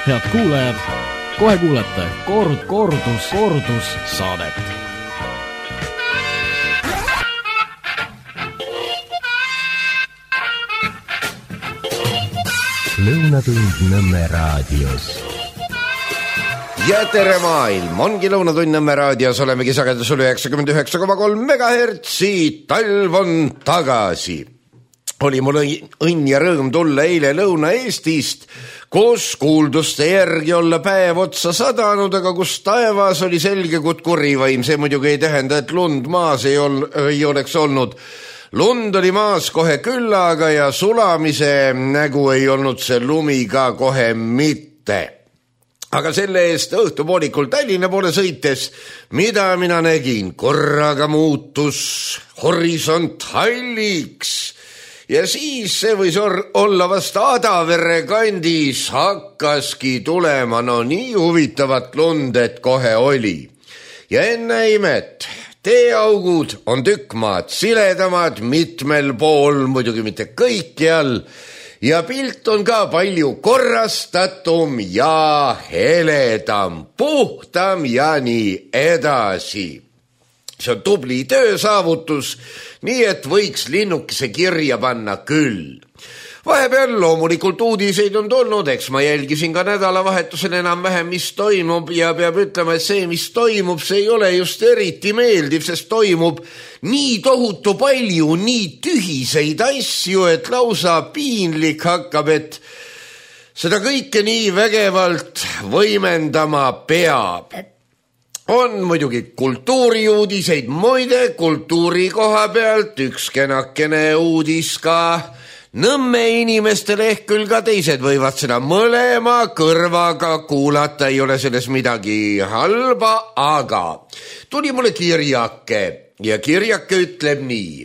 Head kuulajad, kohe kuulete kordus saadet. Lõunatund Nõmme raadios. Ja tere maailm, ongi Lõunatund Nõmme raadios, olemegi sagedusel 99,3 megahertsi, talv on tagasi. Oli mul õnn ja rõõm tulla eile Lõuna-Eestist, kus kuulduste järgi olla päev otsa sadanud, aga kus taevas oli selge kui kurivaim. See muidugi ei tähenda, et lund maas ei oleks olnud. Lund oli maas kohe küllaga ja sulamise nägu ei olnud see lumi ka kohe mitte. Aga selle eest õhtupoolikul Tallinna poole sõites, mida mina nägin, korraga muutus horisont halliks. Ja siis see võis olla vast Adavere kandis, hakkaski tulema nii huvitavat lund, et kohe oli. Ja enne imet, teeaugud on tükk maad siledamad mitmel pool, muidugi mitte kõikjal, ja pilt on ka palju korrastatum ja heledam, puhtam ja nii edasi. See on tubli töösaavutus, nii et võiks linnukese kirja panna küll. Vahepeal loomulikult uudiseid on tulnud, eks ma jälgisin ka nädalavahetusel enam-vähem, mis toimub ja peab ütlema, et see, mis toimub, see ei ole just eriti meeldiv, sest toimub nii tohutu palju, nii tühiseid asju, et lausa piinlik hakkab, et seda kõike nii vägevalt võimendama peab. On muidugi kultuuriuudiseid, muide kultuuri koha pealt üks kenakene uudis ka Nõmme inimestele, ehk küll ka teised võivad seda mõlema kõrvaga kuulata, ei ole selles midagi halba, aga tuli mulle kirjake ja kirjake ütleb nii.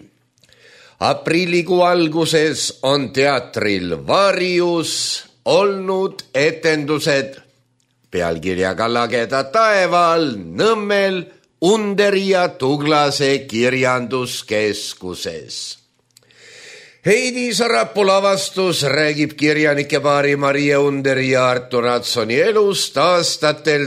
Aprillikuu alguses on teatril Varjus olnud etendused pealkirjaga Lageda taeval Nõmmel Underi ja Tuglase kirjanduskeskuses. Heidi Sarapuu lavastus räägib kirjanike paari Maria Underi ja Artur Adsoni elust aastatel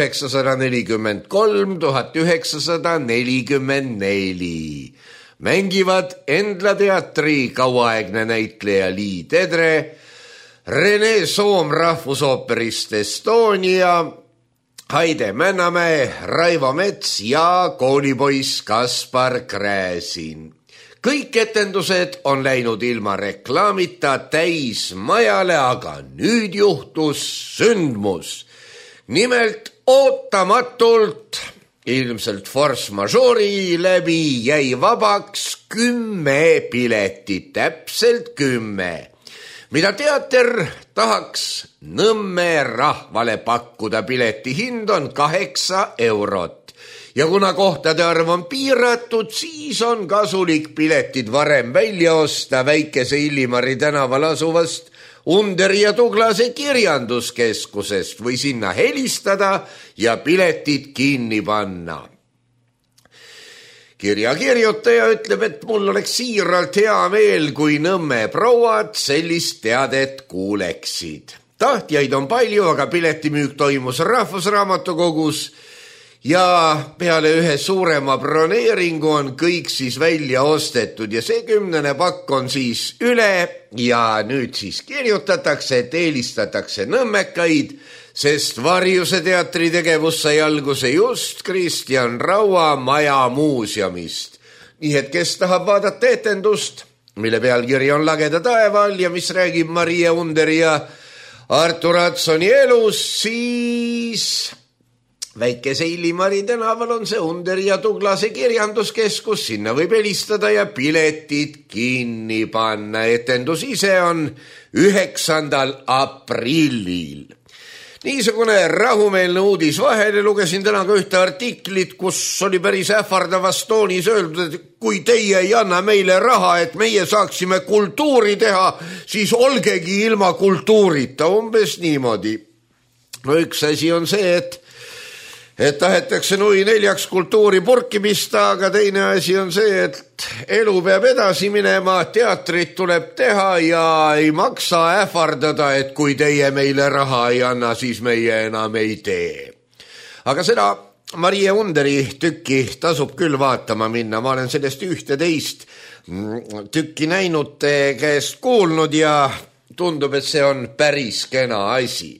1943-1944. Mängivad Endla teatri kauaaegne näitleja Lii Tedre, Rene Soom rahvusooperist Estonia, Haide Männamäe, Raivo Mets ja koolipoiss Kaspar Kräsin. Kõik etendused on läinud ilma reklaamita täis majale, aga nüüd juhtus sündmus. Nimelt ootamatult, ilmselt force majeure'i läbi jäi vabaks 10 piletit, täpselt 10. Mida teater tahaks Nõmme rahvale pakkuda, pileti hind on 8 eurot. Ja kuna kohtade arv on piiratud, siis on kasulik piletid varem välja osta väikese Illimari tänaval asuvast Underi ja Tuglase kirjanduskeskusest või sinna helistada ja piletid kinni panna. Kirjakirjutaja ütleb, et mul oleks siiralt hea meel, kui Nõmme prouad sellist teadet kuuleksid. Tahtjaid on palju, aga piletimüük toimus Rahvusraamatukogus ja peale ühe suurema broneeringu on kõik siis välja ostetud ja see 10. pakk on siis üle ja nüüd siis kirjutatakse, et eelistatakse nõmmekaid, sest Varjuse teatri tegevus sai alguse just Kristjan Raua maja muuseumist. Nii et kes tahab vaadata etendust, mille pealkiri on Lageda taeval ja mis räägib Maria Underi ja Artur Adsoni elus, siis väikese Illimari tänaval on see Underi ja Tuglase kirjanduskeskus, sinna võib helistada ja piletid kinni panna. Etendus ise on 9. aprillil. Niisugune rahumeelne uudis vahele, lugesin täna ka ühte artiklit, kus oli päris ähvardavas toonis öeldud, et kui teie ei anna meile raha, et meie saaksime kultuuri teha, siis olgegi ilma kultuurita, umbes niimoodi. No üks asi on see, et et tahetakse nui 4 kultuuri purki pista, aga teine asi on see, et elu peab edasi minema, teatrit tuleb teha ja ei maksa ähvardada, et kui teie meile raha ei anna, siis meie enam ei tee. Aga seda Marie Underi tükki tasub küll vaatama minna, ma olen sellest 11 tükki näinud käest kuulnud ja tundub, et see on päris kena asi.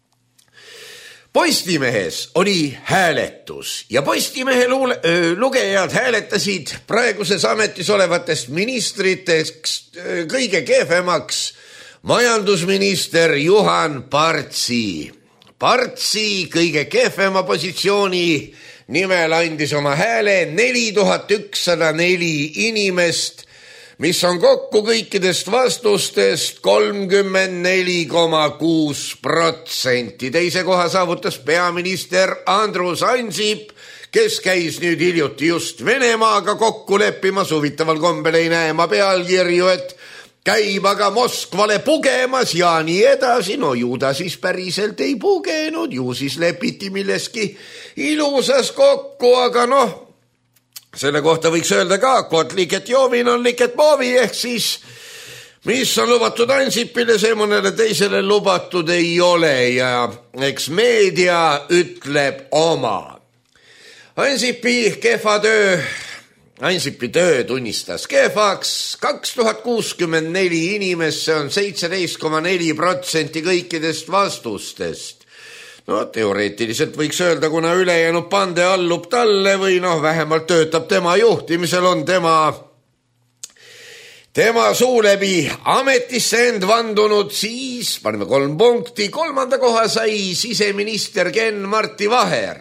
Postimehes oli hääletus ja Postimehe lugejad hääletasid praeguses ametis olevatest ministriteks kõige kehvemaks majandusminister Juhan Partsi. Partsi kõige kehvema positsiooni nimel andis oma hääle 4104 inimest, mis on kokku kõikidest vastustest 34,6%. Teise koha saavutas peaminister Andrus Ansip, kes käis nüüd hiljuti just Venemaaga kokku leppimas. Huvitaval kombel ei näe ma pealkirju, et käib aga Moskvale pugemas ja nii edasi. No ju ta siis päriselt ei pugenud, ju siis lepiti milleski ilusas kokku, aga noh, selle kohta võiks öelda ka, kot liket joovin on liket moovi, ehk siis mis on lubatud Ansipile, see mõnele teisele lubatud ei ole ja eks meedia ütleb oma. Ansipi töö tunnistas kehvaks 2064 inimest, see on 17,4% kõikidest vastustest. No teoreetiliselt võiks öelda, kuna ülejäänud pande allub talle või noh, vähemalt töötab tema juhtimisel, on tema suu läbi ametisse end vandunud, siis paneme 3 punkti. 3. koha sai siseminister Ken-Marti Vaher,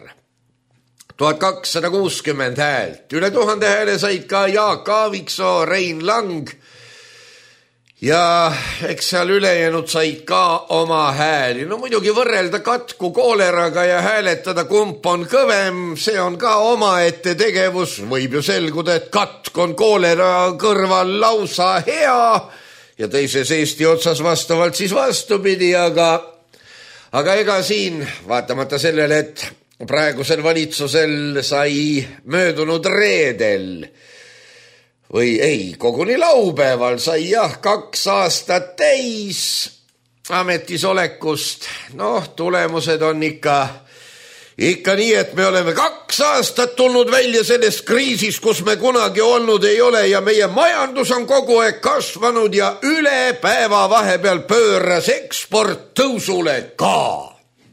1260 häält. Üle 1000 hääle said ka Jaak Aaviksoo, Rein Lang ja eks seal ülejäänud said ka oma hääli. No muidugi võrrelda katku kooleraga ja hääletada, kumb on kõvem, see on ka omaette tegevus. Võib ju selguda, et katk on koolera kõrval lausa hea ja teises Eesti otsas vastavalt siis vastupidi, aga ega siin, vaatamata sellele, et praegusel valitsusel sai möödunud reedel või ei, koguni laupäeval sai 2 aastat täis ametisolekust. Noh, tulemused on ikka nii, et me oleme 2 aastat tulnud välja sellest kriisist, kus me kunagi olnud ei ole ja meie majandus on kogu aeg kasvanud ja üle päeva vahepeal pööras eksport tõusule ka.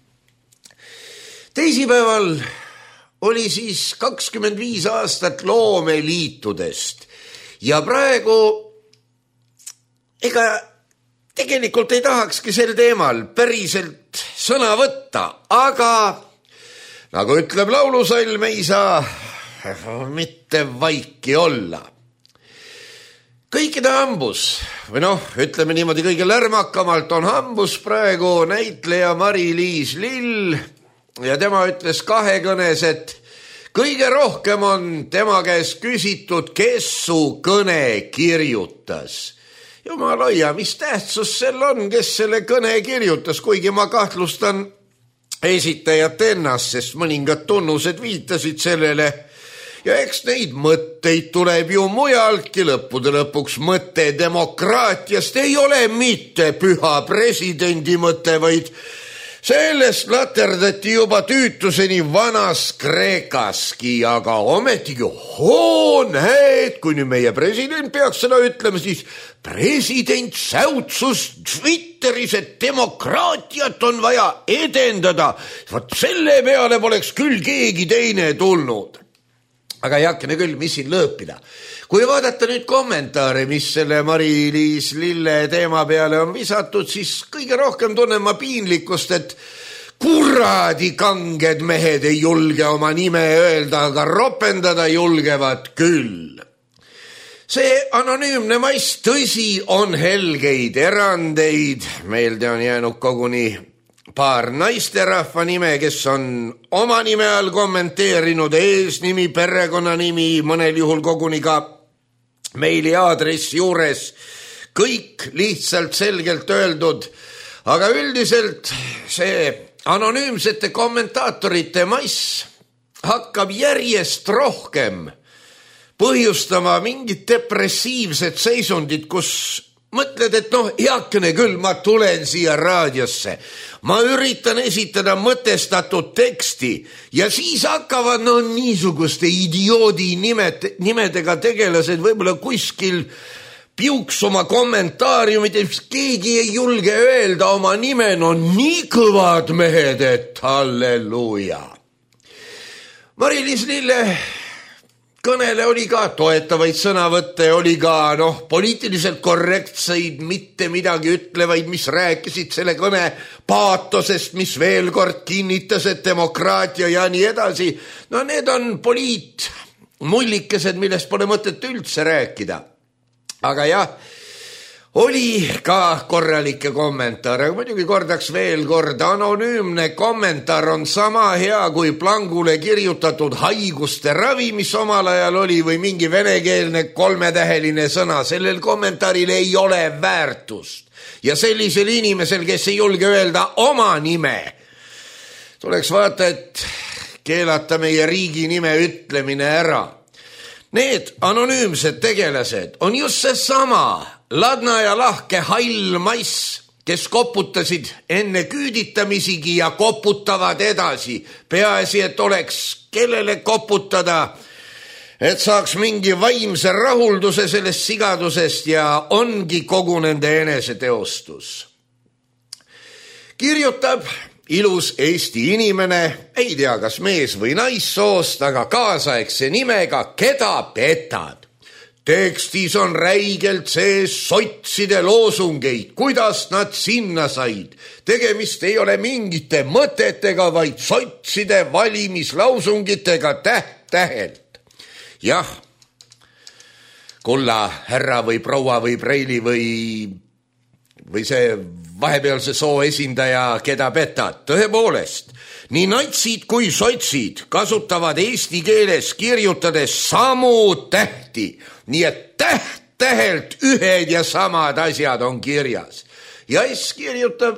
Teisipäeval oli siis 25 aastat loomeliitudest. Ja praegu ega tegelikult ei tahakski sel teemal päriselt sõna võtta, aga nagu ütleb laulusalm, ei saa mitte vaiki olla. Kõikide hambus, või noh, ütleme niimoodi kõige lärmakamalt on hambus praegu näitleja Mari-Liis Lill ja tema ütles kahekõnes, et kõige rohkem on tema käest küsitud, kes su kõne kirjutas. Jumal hoia, mis tähtsus sel on, kes selle kõne kirjutas, kuigi ma kahtlustan esitajat ennast, sest mõningad tunnused viitasid sellele. Ja eks neid mõtteid tuleb ju mujaltki, lõppude lõpuks mõte demokraatiast ei ole mitte püha presidendi mõte, vaid sellest laterdati juba tüütuseni vanas Kreekaski, aga ometigi näed, kui nüüd meie president peaks seda ütlema, siis president säutsus Twitteris, et demokraatiat on vaja edendada. Vaat selle peale poleks küll keegi teine tulnud. Aga ei hakkene küll, mis siin lõõpida. Kui vaadata nüüd kommentaare, mis selle Mari-Liis Lille teema peale on visatud, siis kõige rohkem tunnen ma piinlikkust, et kuradi kanged mehed ei julge oma nime öelda, aga ropendada julgevad küll. See anonüümne mass, tõsi, on helgeid erandeid. Meelde on jäänud koguni paar naisterahva nime, kes on oma nime all kommenteerinud eesnimi, perekonnanimi, mõnel juhul koguni ka meiliaadress juures. Kõik lihtsalt selgelt öeldud, aga üldiselt see anonüümsete kommentaatorite mass hakkab järjest rohkem põhjustama mingit depressiivset seisundit, kus mõtled, et heakene küll, ma tulen siia raadiosse, ma üritan esitada mõtestatud teksti ja siis hakkavad niisuguste idioodi nimedega tegelased võib-olla kuskil piuksuma kommentaariumid, keegi ei julge öelda oma nime, nii kõvad mehed, et halleluuja. Mari-Liis Lille kõnele oli ka toetavaid sõnavõtte, oli ka poliitiliselt korrektseid, mitte midagi ütlevaid, mis rääkisid selle kõne paatosest, mis veel kord kinnitas, et demokraatia ja nii edasi. Need on poliitmullikesed, millest pole mõtet üldse rääkida. Aga jah, oli ka korralikke kommentaare, aga muidugi kordaks veel kord, anonüümne kommentaar on sama hea kui plangule kirjutatud haiguste ravi, mis omal ajal oli, või mingi venekeelne 3-täheline sõna. Sellel kommentaaril ei ole väärtust. Ja sellisel inimesel, kes ei julge öelda oma nime, tuleks vaata, et keelata meie riigi nime ütlemine ära. Need anonüümsed tegelased on just see sama ladna ja lahke hall mass, kes koputasid enne küüditamisigi ja koputavad edasi. Peaasi, et oleks kellele koputada, et saaks mingi vaimse rahulduse sellest sigadusest ja ongi kogu nende eneseteostus. Kirjutab ilus Eesti inimene, ei tea, kas mees või naissoost, aga kaasaegse nimega Keda petad. Tekstis on räigelt sees sotside loosungeid, kuidas nad sinna said. Tegemist ei ole mingite mõtetega, vaid sotside valimislausungitega täht-tähelt. Jah, kulla härra või proua või preili või see vahepealse soo esindaja, Keda petad. Tõepoolest, nii natsid kui sotsid kasutavad eesti keeles kirjutades samu tähti, nii et täht-tähelt ühed ja samad asjad on kirjas. Ja kirjutab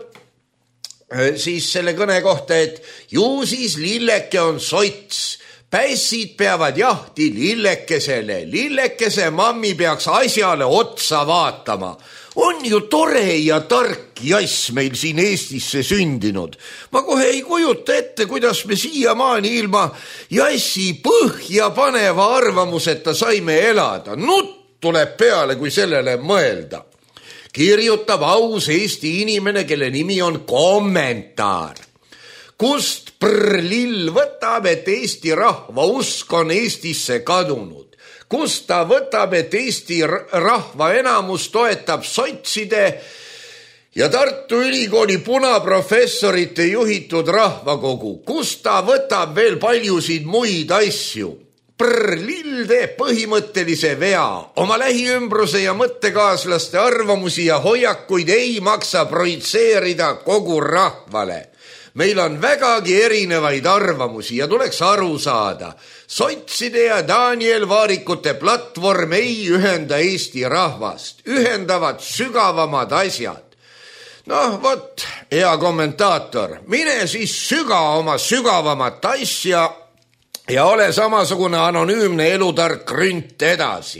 siis selle kõne kohta, et ju siis Lilleke on sots. Pässid peavad jahti lillekesele. Lillekese mammi peaks asjale otsa vaatama. On ju tore ja tark jass meil siin Eestisse sündinud. Ma kohe ei kujuta ette, kuidas me siiamaani ilma jassi põhja paneva arvamuseta saime elada. Nutt tuleb peale, kui sellele mõelda. Kirjutab aus Eesti inimene, kelle nimi on Kommentaar. Kust lill võtab, et Eesti rahva usk on Eestisse kadunud? Kust ta võtab, et Eesti rahva enamus toetab sotside ja Tartu Ülikooli punaprofessorite juhitud rahvakogu? Kust ta võtab veel paljusid muid asju? Lill teeb põhimõttelise vea. Oma lähiümbruse ja mõttekaaslaste arvamusi ja hoiakuid ei maksa projitseerida kogu rahvale. Meil on vägagi erinevaid arvamusi ja tuleks aru saada. Sotside ja Daniel Vaarikute platvorm ei ühenda Eesti rahvast. Ühendavad sügavamad asjad. Vot, hea kommentaator, mine siis süga oma sügavamat asja ja ole samasugune anonüümne elutark rünt edasi.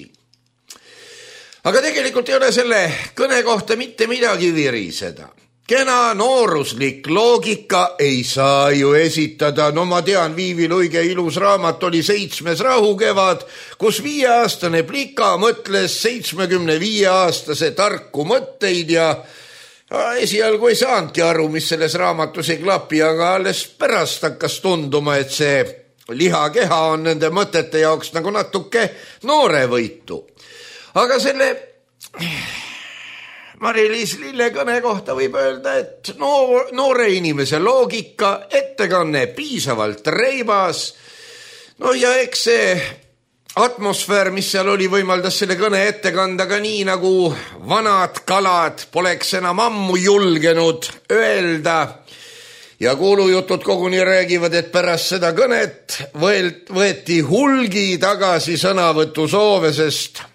Aga tegelikult ei ole selle kõne kohta mitte midagi viriseda. Kena nooruslik loogika ei saa ju esitada. Ma tean, Viivi Luige ilus raamat oli 7. rahukevad, kus 5-aastane plika mõtles 75-aastase tarku mõtteid ja esialgu ei saanudki aru, mis selles raamatus ei klapi, aga alles pärast hakkas tunduma, et see lihakeha on nende mõtete jaoks nagu natuke noorevõitu. Aga selle Mari-Liis Lille kõne kohta võib öelda, et noore inimese loogika, ettekanne piisavalt reibas. Ja eks see atmosfäär, mis seal oli, võimaldas selle kõne ette kanda ka nii, nagu vanad kalad poleks enam ammu julgenud öelda. Ja kuulujutud koguni räägivad, et pärast seda kõnet võeti hulgi tagasi sõnavõtusoove, sest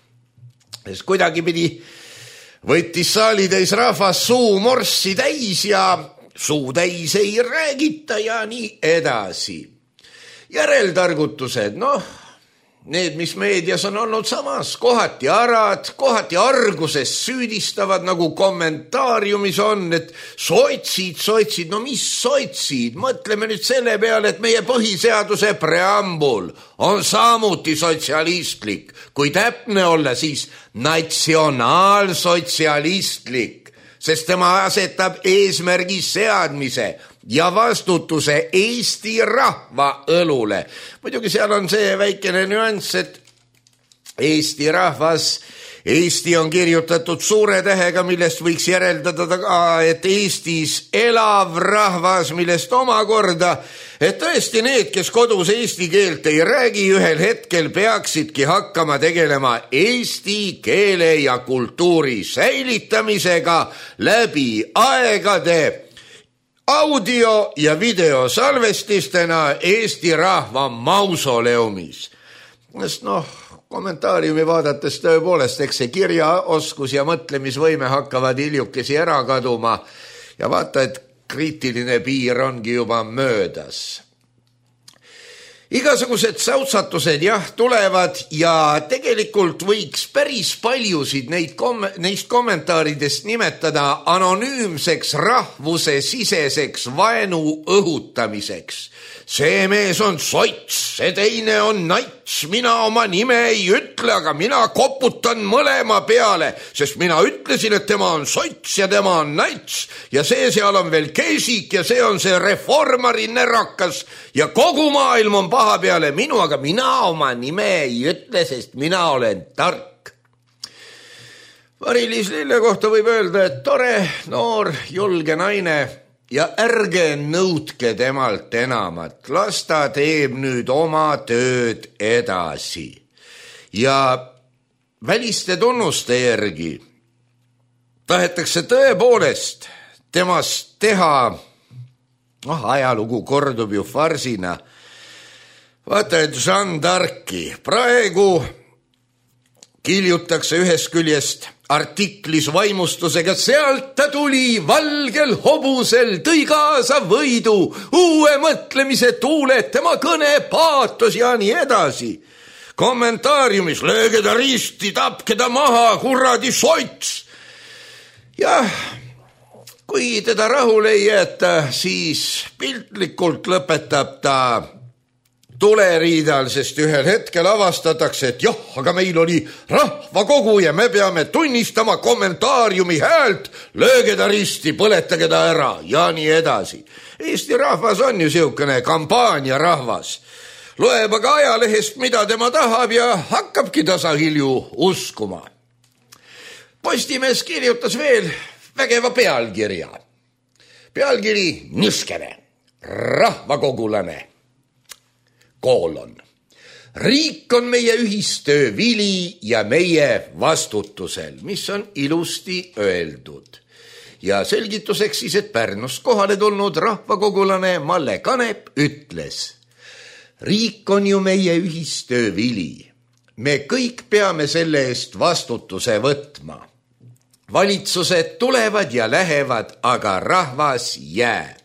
kuidagi pidi võttis saalitäis rahvas suu morssi täis ja suutäis ei räägita ja nii edasi. Järeltargutused, need, mis meedias on olnud samas, kohati arad, kohati arguses süüdistavad, nagu kommentaariumis on, et sotsid, no mis sotsid, mõtleme nüüd selle peale, et meie põhiseaduse preambul on samuti sotsialistlik, kui täpne olla, siis natsionaalsotsialistlik, sest tema asetab eesmärgi seadmise ja vastutuse Eesti rahva õlule. Muidugi seal on see väikene nüanss, et Eesti rahvas, Eesti on kirjutatud suure tähega, millest võiks järeldada ka, et Eestis elav rahvas, millest omakorda, et tõesti need, kes kodus eesti keelt ei räägi, ühel hetkel peaksidki hakkama tegelema eesti keele ja kultuuri säilitamisega läbi aegade audio- ja videosalvestistena Eesti rahva mausoleumis. Sest kommentaariumi vaadates tõepoolest, eks see kirjaoskus ja mõtlemisvõime hakkavad hiljukesi ära kaduma ja vaata, et kriitiline piir ongi juba möödas. Igasugused säutsatused tulevad ja tegelikult võiks päris paljusid neist kommentaaridest nimetada anonüümseks rahvuse siseseks vaenu õhutamiseks. See mees on sots, see teine on nats, mina oma nime ei ütle, aga mina koputan mõlema peale, sest mina ütlesin, et tema on sots ja tema on nats ja see seal on veel keisik ja see on see reformari nerakas ja kogu maailm on paha peale minu, aga mina oma nime ei ütle, sest mina olen tark. Mari-Liis Lille kohta võib öelda, et tore, noor, julge naine ja ärge nõudke temalt enamat. Las ta teeb nüüd oma tööd edasi. Ja väliste tunnuste järgi tahetakse tõepoolest temast teha, ajalugu kordub ju farsina. Vaata, et Jeanne d'Arci praegu kiljutakse ühest küljest artiklis vaimustusega, sealt ta tuli valgel hobusel, tõi kaasa võidu, uue mõtlemise tuuled, tema kõne paatos ja nii edasi. Kommentaariumis, lööge ta risti, tapke ta maha, kuradi sots. Jah, kui teda rahule ei jäeta, siis piltlikult lõpetab ta tuleriidal, sest ühel hetkel avastatakse, et aga meil oli rahvakogu ja me peame tunnistama kommentaariumi häält, lööge ta risti, põletage ta ära ja nii edasi. Eesti rahvas on ju siukene kampaania rahvas. Loeb aga ajalehest, mida tema tahab ja hakkabki tasahilju uskuma. Postimees kirjutas veel vägeva pealkirja. Pealkiri niskene, rahvakogulane. Riik on meie ühistöö vili ja meie vastutusel, mis on ilusti öeldud. Ja selgituseks siis, et Pärnust kohale tulnud rahvakogulane Malle Kanep ütles: riik on ju meie ühistöö vili. Me kõik peame selle eest vastutuse võtma. Valitsused tulevad ja lähevad, aga rahvas jääb.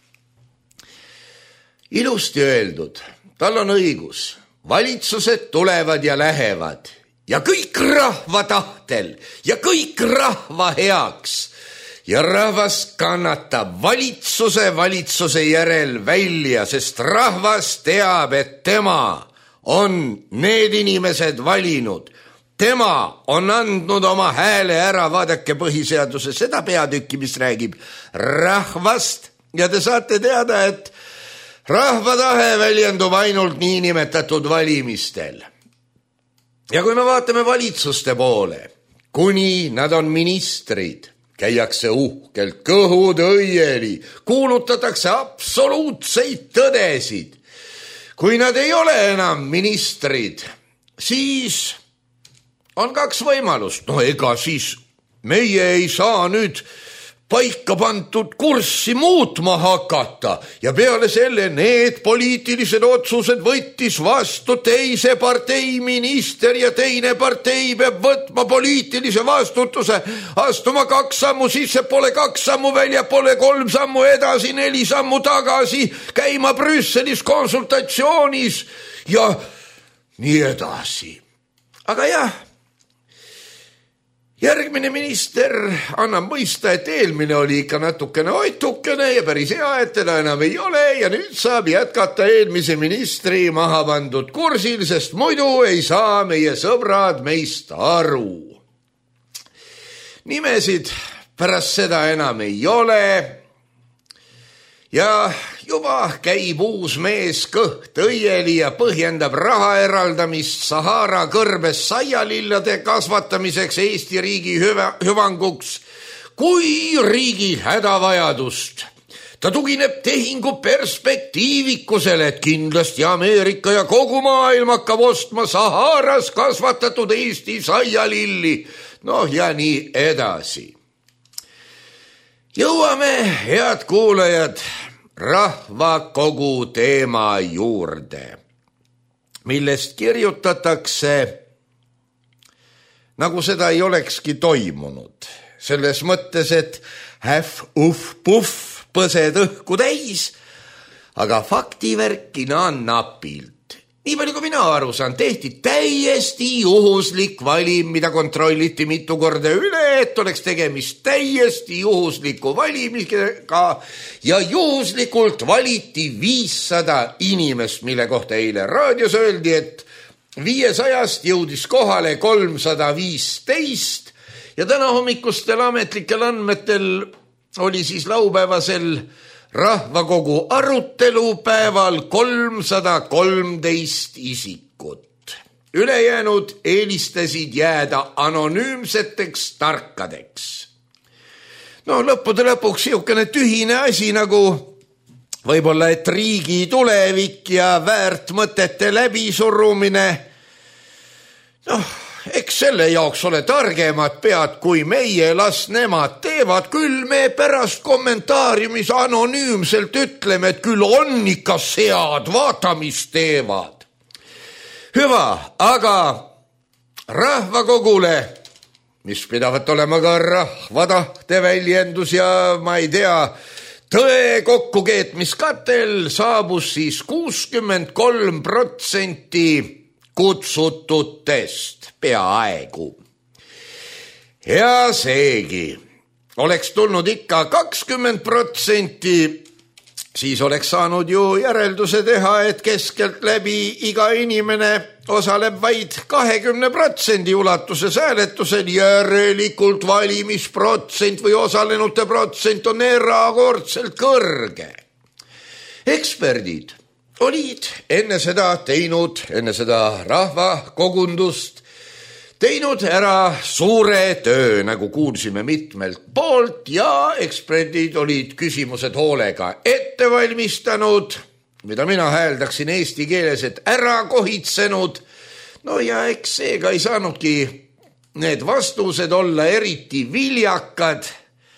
Ilusti öeldud. Tal on õigus. Valitsused tulevad ja lähevad ja kõik rahva tahtel ja kõik rahva heaks. Ja rahvas kannatab valitsuse järel välja, sest rahvas teab, et tema on need inimesed valinud. Tema on andnud oma hääle ära, vaadake põhiseaduse seda peatükki, mis räägib rahvast ja te saate teada, et rahva tahe väljendub ainult niinimetatud valimistel. Ja kui me vaatame valitsuste poole, kuni nad on ministrid, käiakse uhkelt, kõhud õieli, kuulutatakse absoluutseid tõdesid. Kui nad ei ole enam ministrid, siis on kaks võimalust. Ega siis meie ei saa nüüd paika pandud kurssi muutma hakata ja peale selle need poliitilised otsused võttis vastu teise partei minister ja teine partei peab võtma poliitilise vastutuse, astuma 2 sammu sisse, pole 2 sammu välja, pole 3 sammu edasi, 4 sammu tagasi, käima Brüsselis konsultatsioonis ja nii edasi. Aga jah, järgmine minister annab mõista, et eelmine oli ikka natukene oitukene ja päris hea, et teda enam ei ole ja nüüd saab jätkata eelmise ministri maha pandud kursil, sest muidu ei saa meie sõbrad meist aru. Nimesid pärast seda enam ei ole ja juba käib uus mees kõht õieli ja põhjendab raha eraldamist Sahara kõrbes saialillade kasvatamiseks Eesti riigi hüvanguks kui riigi hädavajadust. Ta tugineb tehingu perspektiivikusele, et kindlasti Ameerika ja kogu maailm hakkab ostma Saharas kasvatatud Eesti saialilli. Noh ja nii edasi. Jõuame, head kuulajad, rahvakogu teema juurde, millest kirjutatakse, nagu seda ei olekski toimunud. Selles mõttes, et puff, põsed õhku täis, aga faktivärkina napilt. Nii palju kui mina aru saan, tehti täiesti juhuslik valim, mida kontrolliti mitu korda üle, et oleks tegemist täiesti juhusliku valimisega ja juhuslikult valiti 500 inimest, mille kohta eile raadios öeldi, et 500-st jõudis kohale 315 ja täna hommikustel ametlikel andmetel oli siis laupäevasel rahvakogu arutelupäeval 313 isikut. Ülejäänud eelistasid jääda anonüümseteks tarkadeks. No lõppude lõpuks siukene tühine asi nagu võib-olla, et riigi tulevik ja väärt mõtete läbisurumine. Noh, eks selle jaoks ole targemad pead kui meie, las nemad teevad, küll me pärast kommentaariumis anonüümselt ütleme, et küll on ikka sead, vaata mis teevad. Hüva, aga rahvakogule, mis pidavat olema ka rahvatahte väljendus ja ma ei tea, tõe kokkukeetmiskatel, saabus siis 63% kutsututest peaaegu. Ja seegi oleks tulnud ikka 20%, siis oleks saanud ju järelduse teha, et keskelt läbi iga inimene osaleb vaid 20% ulatuses hääletusel, järelikult valimisprotsent või osalenute protsent on erakordselt kõrge. Eksperdid olid enne seda rahvakogundust teinud ära suure töö, nagu kuulsime mitmelt poolt ja eksperdid olid küsimused hoolega ette valmistanud, mida mina hääldaksin eesti keeles, et ära kohitsenud. No ja eks seega ei saanudki need vastused olla eriti viljakad.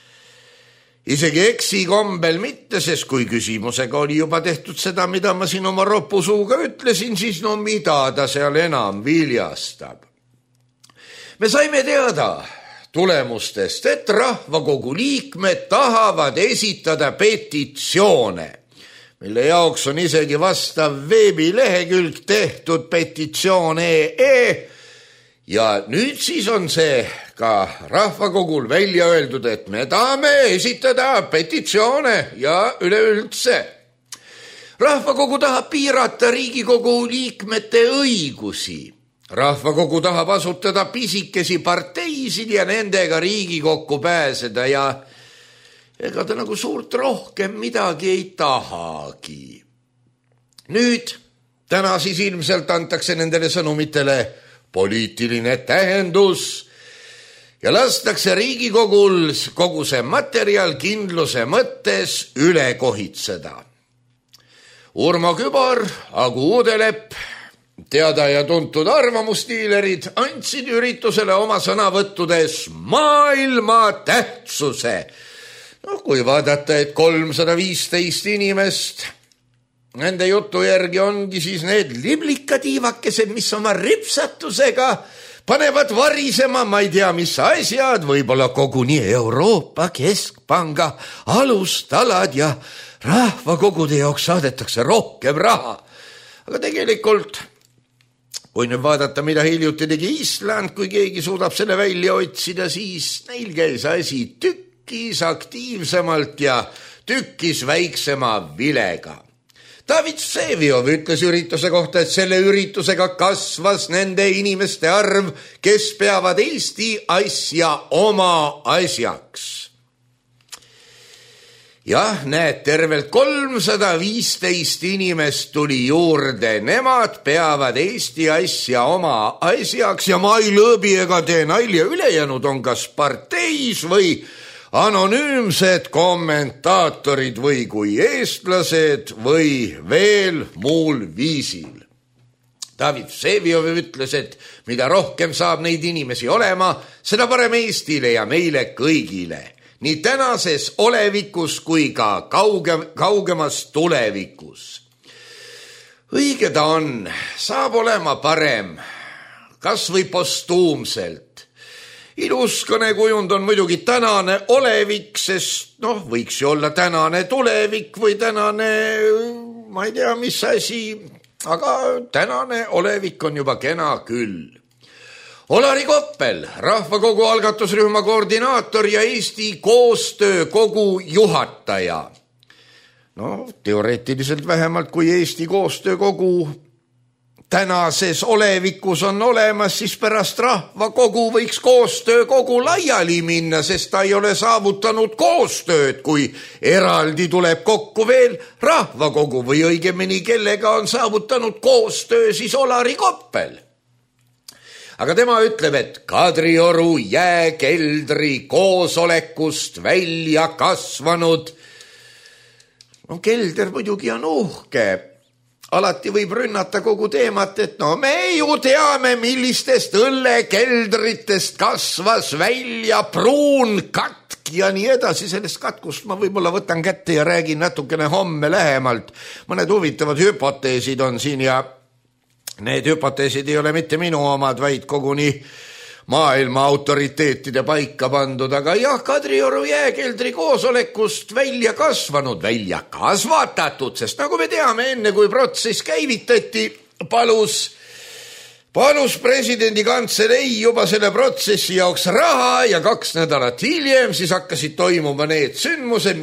Isegi eksikombel mitte, sest kui küsimusega oli juba tehtud seda, mida ma siin oma ropusuuga ütlesin, siis no mida ta seal enam viljastab. Me saime teada tulemustest, et rahvakogu liikmed tahavad esitada petitsioone, mille jaoks on isegi vastav veebilehekülg tehtud petitsioon.ee. Ja nüüd siis on see ka rahvakogul välja öeldud, et me tahame esitada petitsioone ja üleüldse. Rahvakogu tahab piirata Riigikogu liikmete õigusi. Rahvakogu tahab asutada pisikesi parteisid ja nendega Riigikokku pääseda ja ega ta nagu suurt rohkem midagi ei tahagi. Nüüd, täna siis ilmselt antakse nendele sõnumitele poliitiline tähendus ja lastakse Riigikogul kogu see materjal kindluse mõttes üle kohitseda. Urmo Kübar, Agu Uudelepp, teada ja tuntud arvamustiilerid andsid üritusele oma sõnavõttudes maailma tähtsuse kui vaadata, et 315 inimest, nende jutu järgi ongi siis need liblikatiivakesed, mis oma ripsatusega panevad varisema, ma ei tea, mis asjad, võib-olla koguni Euroopa Keskpanga alustalad ja rahvakogude jaoks saadetakse rohkem raha. Aga tegelikult, kui nüüd vaadata, mida hiljuti tegi Island, kui keegi suudab selle välja otsida, siis neil käis asi tükkis aktiivsemalt ja tükkis väiksema vilega. David Vseviov ütles ürituse kohta, et selle üritusega kasvas nende inimeste arv, kes peavad Eesti asja oma asjaks. Jah, näed, tervelt 315 inimest tuli juurde, nemad peavad Eesti asja oma asjaks ja ma ei lõõbi ega tee nalja, ülejäänud on kas parteis või anonüümsed kommentaatorid või kui eestlased või veel muul viisil. David Vseviov ütles, et mida rohkem saab neid inimesi olema, seda parem Eestile ja meile kõigile. Nii tänases olevikus kui ka kaugemas tulevikus. Õige ta on, saab olema parem, kas või postuumselt. Ilus kõnekujund on muidugi tänane olevik, sest võiks ju olla tänane tulevik või tänane, ma ei tea, mis asi, aga tänane olevik on juba kena küll. Olari Koppel, Rahvakogu algatusrühma koordinaator ja Eesti koostöökogu juhataja. Teoreetiliselt vähemalt, kui Eesti koostöökogu tänases olevikus on olemas, siis pärast rahvakogu võiks koostöökogu laiali minna, sest ta ei ole saavutanud koostööd, kui eraldi tuleb kokku veel rahvakogu või õigemini, kellega on saavutanud koostöö siis Olari Koppel. Aga tema ütleb, et Kadrioru jääkeldri koosolekust välja kasvanud. Kelder muidugi on uhke. Alati võib rünnata kogu teemat, et me ju teame, millistest õllekeldritest kasvas välja pruun katk ja nii edasi. Sellest katkust ma võib-olla võtan kätte ja räägin natukene homme lähemalt. Mõned huvitavad hüpoteesid on siin ja need hüpoteesid ei ole mitte minu omad, vaid koguni maailma autoriteetide paika pandud, aga jah, Kadrioru jääkeldri koosolekust välja kasvanud, välja kasvatatud, sest nagu me teame, enne kui protsess käivitati, palus presidendi kantselei juba selle protsessi jaoks raha ja 2 nädalat hiljem siis hakkasid toimuma need sündmused,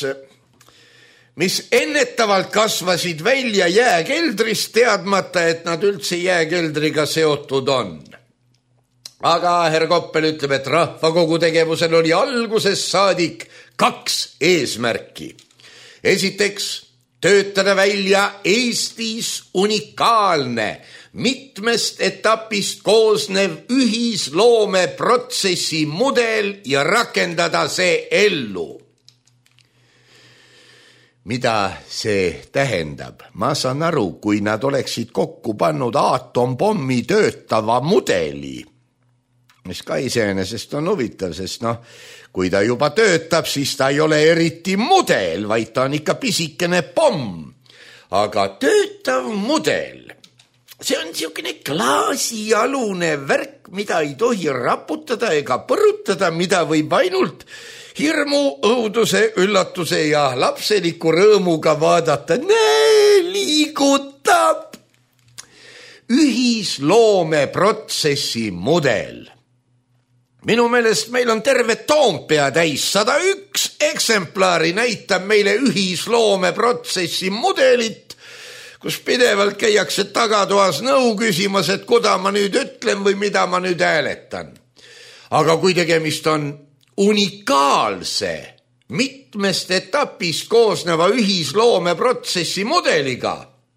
mis ennetavalt kasvasid välja jääkeldrist, teadmata, et nad üldse jääkeldriga seotud on. Aga herr Koppel ütleb, et rahvakogu tegevusel oli alguses saadik 2 eesmärki. Esiteks, töötada välja Eestis unikaalne, mitmest etapist koosnev ühisloomeprotsessi mudel ja rakendada see ellu. Mida see tähendab? Ma saan aru, kui nad oleksid kokku pannud aatompommi töötava mudeli, mis ka iseenesest on huvitav, sest kui ta juba töötab, siis ta ei ole eriti mudel, vaid ta on ikka pisikene pomm. Aga töötav mudel, see on niisugune klaasialune värk, mida ei tohi raputada ega põrutada, mida võib ainult hirmu, õuduse, üllatuse ja lapseliku rõõmuga vaadata. Liigutab! Ühisloomeprotsessi mudel. Minu meelest meil on terve Toompea täis, 101 eksemplari näitab meile ühisloomeprotsessi mudelit, kus pidevalt käiakse tagatoas nõu küsimas, et kuda ma nüüd ütlen või mida ma nüüd hääletan. Aga kui tegemist on unikaalse, mitmest etapist koosneva ühisloomeprotsessi mudeliga,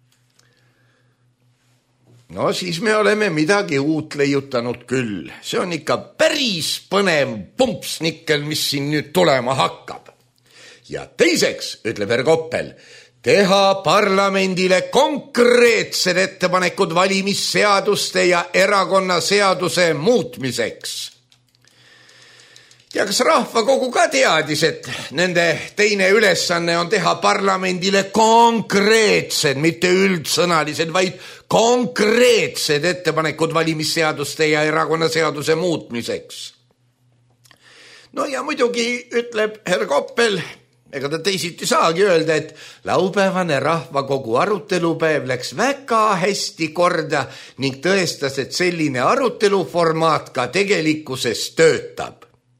siis me oleme midagi uut leiutanud küll. See on ikka päris põnev pumpsnikkel, mis siin nüüd tulema hakkab. Ja teiseks, ütleb herr Koppel, teha parlamendile konkreetsed ettepanekud valimisseaduste ja erakonnaseaduse muutmiseks. Ja kas rahvakogu ka teadis, et nende teine ülesanne on teha parlamendile konkreetsed, mitte üldsõnalised, vaid konkreetsed ettepanekud valimisseaduste ja erakonnaseaduse muutmiseks. No ja muidugi ütleb herr Koppel, ega ta teisiti saagi öelda, et laupäevane rahvakogu arutelupäev läks väga hästi korda ning tõestas, et selline aruteluformaat ka tegelikkuses töötab.